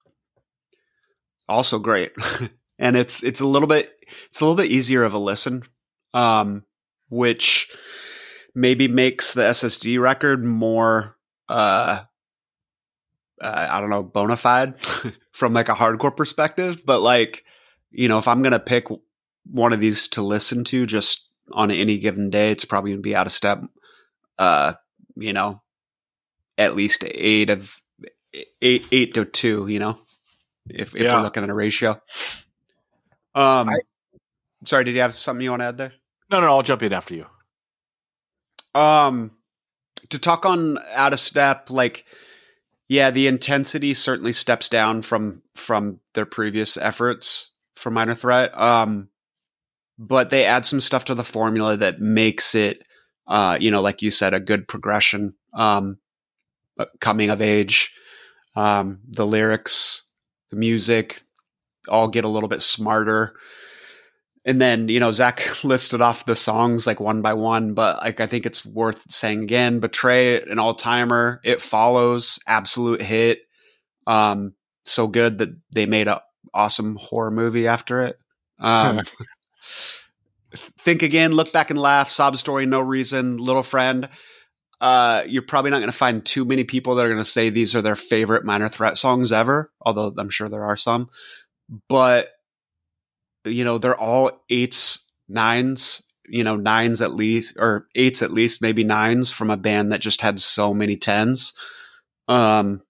also great. And it's it's a little bit it's a little bit easier of a listen, um, which maybe makes the S S D record more uh, uh, I don't know, bona fide from like a hardcore perspective. But like, you know, if I'm gonna pick one of these to listen to just on any given day, it's probably gonna be Out of Step. Uh, you know, at least eight of eight eight to two. You know, if if Yeah. we're looking at a ratio. Um, I- sorry, did you have something you want to add there? No, no, I'll jump in after you. Um, to talk on Out of Step, like, yeah, the intensity certainly steps down from from their previous efforts for Minor Threat. Um, but they add some stuff to the formula that makes it, uh, you know, like you said, a good progression. Um, coming of age, um, the lyrics, the music, all get a little bit smarter. And then, you know, Zach listed off the songs like one by one, but like I think it's worth saying again, Betray, an all-timer, It Follows, absolute hit. Um, so good that they made an awesome horror movie after it. Um, Think Again, Look Back and Laugh, Sob Story, No Reason, Little Friend. Uh, you're probably not going to find too many people that are going to say these are their favorite Minor Threat songs ever, although I'm sure there are some. But you know, they're all eights, nines, you know, nines at least, or eights at least, maybe nines from a band that just had so many tens. Um,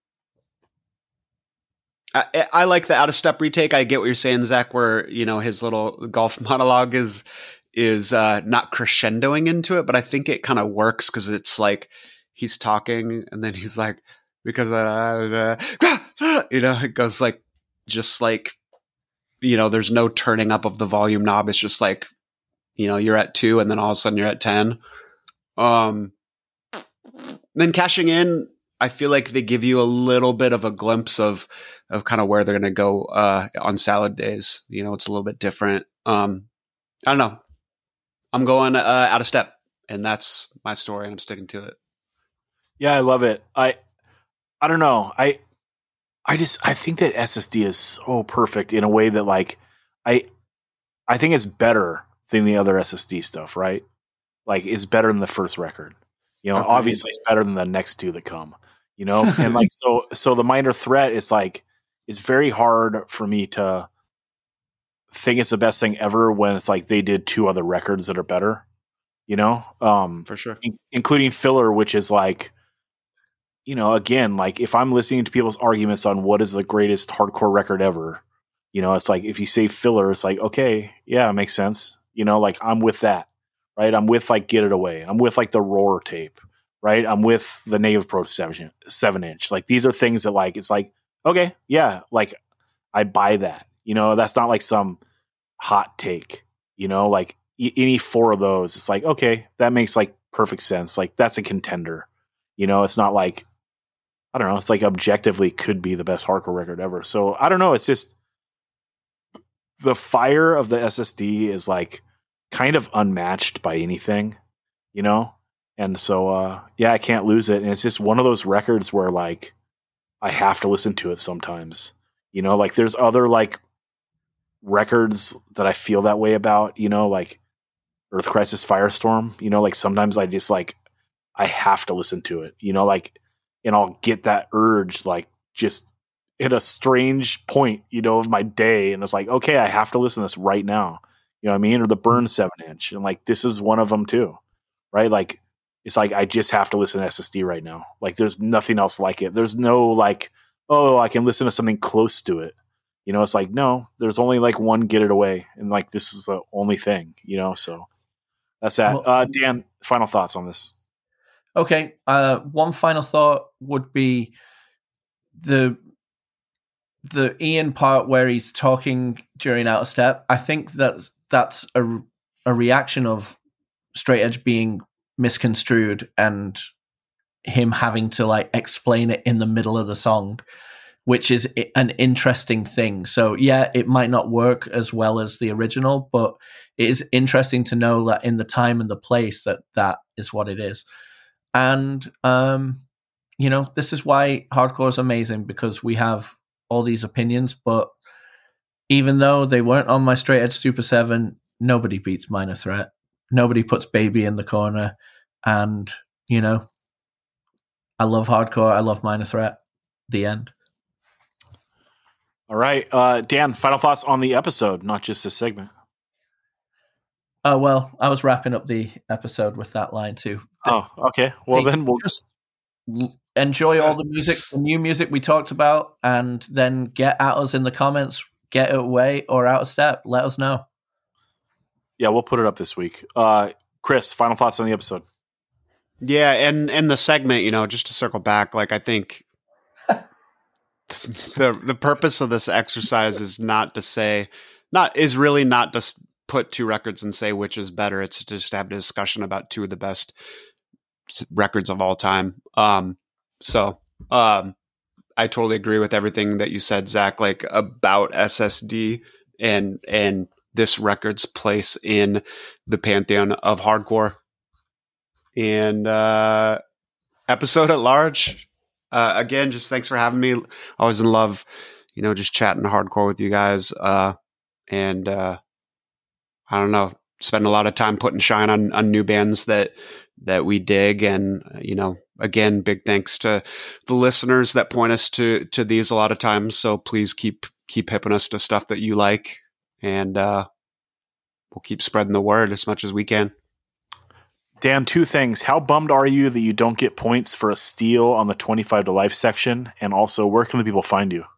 I, I like the Out of Step retake. I get what you're saying, Zach, where, you know, his little golf monologue is, is uh, not crescendoing into it, but I think it kind of works because it's like he's talking and then he's like, because, uh, uh, you know, it goes like, just like, you know, there's no turning up of the volume knob. It's just like, you know, you're at two and then all of a sudden you're at ten. Um, then Cashing In, I feel like they give you a little bit of a glimpse of, of kind of where they're going to go uh, on Salad Days. You know, it's a little bit different. Um, I don't know. I'm going uh, Out of Step, and that's my story, and I'm sticking to it. Yeah, I love it. I, I don't know. I, I just I think that S S D is so perfect in a way that like I I think it's better than the other S S D stuff, right? Like it's better than the first record. You know, Okay. obviously it's better than the next two that come. You know, and like so so the Minor Threat is like it's very hard for me to think it's the best thing ever when it's like they did two other records that are better. You know, um, For sure. in- including Filler, which is like. You know, again, like if I'm listening to people's arguments on what is the greatest hardcore record ever, you know, it's like if you say Filler, it's like, okay, yeah, it makes sense. You know, like I'm with that, right? I'm with like Get It Away. I'm with like the Roar tape, right? I'm with the Native Approach seven, seven inch. Like these are things that like, it's like, okay, yeah, like I buy that. You know, that's not like some hot take, you know, like e- any four of those, it's like, okay, that makes like perfect sense. Like that's a contender. You know, it's not like, I don't know. It's like objectively could be the best hardcore record ever. So I don't know. It's just the fire of the S S D is like kind of unmatched by anything, you know? And so, uh, yeah, I can't lose it. And it's just one of those records where like I have to listen to it sometimes, you know, like there's other like records that I feel that way about, you know, like Earth Crisis Firestorm, you know, like sometimes I just like, I have to listen to it, you know, like, and I'll get that urge, like just at a strange point, you know, of my day. And it's like, okay, I have to listen to this right now. You know what I mean? Or the Burn seven inch. And like, this is one of them too, right? Like, it's like, I just have to listen to S S D right now. Like there's nothing else like it. There's no like, oh, I can listen to something close to it. You know, it's like, no, there's only like one Get It Away. And like, this is the only thing, you know? So that's that. Well- uh, Dan, final thoughts on this. Okay. Uh, one final thought would be the the Ian part where he's talking during Out of Step. I think that that's a, a reaction of Straight Edge being misconstrued and him having to like explain it in the middle of the song. which is an interesting thing. So yeah, it might not work as well as the original, but it is interesting to know that in the time and the place that that is what it is. And, um, you know, this is why hardcore is amazing, because we have all these opinions, but even though they weren't on my Straight Edge Super seven, nobody beats Minor Threat. Nobody puts Baby in the corner. And, you know, I love hardcore. I love Minor Threat. The end. All right. Uh, Dan, final thoughts on the episode, not just this segment. Oh, well, I was wrapping up the episode with that line too. Oh, okay. Well, hey, then we'll just enjoy all the music, the new music we talked about, and then get at us in the comments. Get it away or out of step. Let us know. Yeah, we'll put it up this week. Uh, Chris, final thoughts on the episode. Yeah, and and the segment, you know, just to circle back, like I think the the purpose of this exercise is not to say, not is really not to put two records and say which is better. It's just to have a discussion about two of the best records of all time. Um, so um, I totally agree with everything that you said, Zach, like about S S D and and this record's place in the pantheon of hardcore. And uh, episode at large, uh, again, just thanks for having me. I was in love, you know, just chatting hardcore with you guys. Uh, and uh, I don't know, spend a lot of time putting shine on, on new bands that that we dig. And, you know, again, big thanks to the listeners that point us to to these a lot of times. So please keep keep hipping us to stuff that you like. And uh, we'll keep spreading the word as much as we can. Dan, two things. How bummed are you that you don't get points for a steal on the twenty-five to life section? And also, where can the people find you?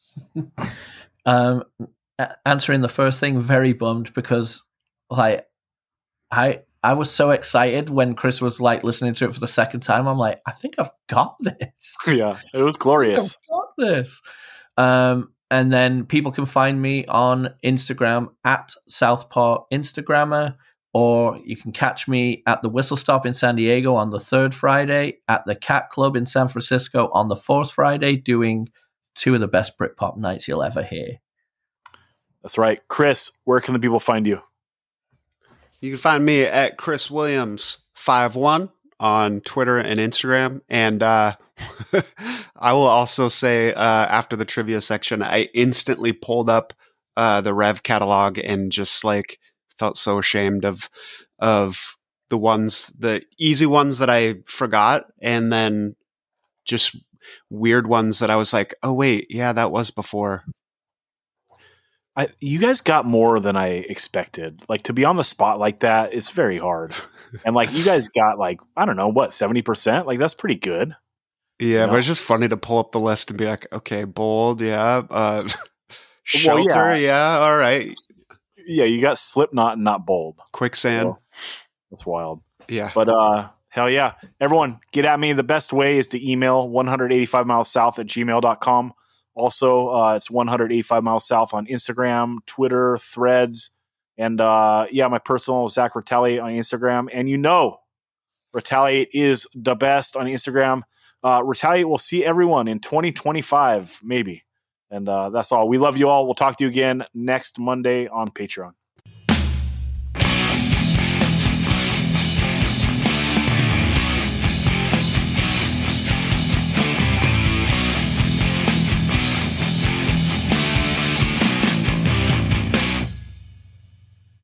um, answering the first thing, very bummed, because like I I was so excited when Chris was like listening to it for the second time. I'm like, I think I've got this. Yeah, it was glorious. I've got this. Um, and then people can find me on Instagram at Southpaw Instagrammer. Or you can catch me at the Whistle Stop in San Diego on the third Friday, at the Cat Club in San Francisco on the fourth Friday, doing two of the best Britpop nights you'll ever hear. That's right. Chris, where can the people find you? You can find me at Chris Williams fifty-one on Twitter and Instagram. And uh, I will also say uh, after the trivia section, I instantly pulled up uh, the Rev catalog and just like felt so ashamed of of the ones, the easy ones that I forgot, and then just weird ones that I was like, oh wait, yeah, that was before. I, you guys got more than I expected. Like, to be on the spot like that, it's very hard. And like, you guys got like, I don't know, what, seventy percent? Like, that's pretty good. Yeah, you know? But it's just funny to pull up the list and be like, okay, Bold, yeah, uh, Shelter, well, yeah. yeah, all right. Yeah, you got Slipknot and not Bold. Quicksand. So, that's wild. Yeah. But uh, hell yeah. Everyone, get at me. The best way is to email one eighty-five miles south at gmail dot com. Also, uh, it's one eighty-five miles south on Instagram, Twitter, Threads. And uh, yeah, my personal Zach Retaliate on Instagram. And you know, Retaliate is the best on Instagram. Uh, Retaliate will see everyone in twenty twenty-five, maybe. And uh, that's all. We love you all. We'll talk to you again next Monday on Patreon.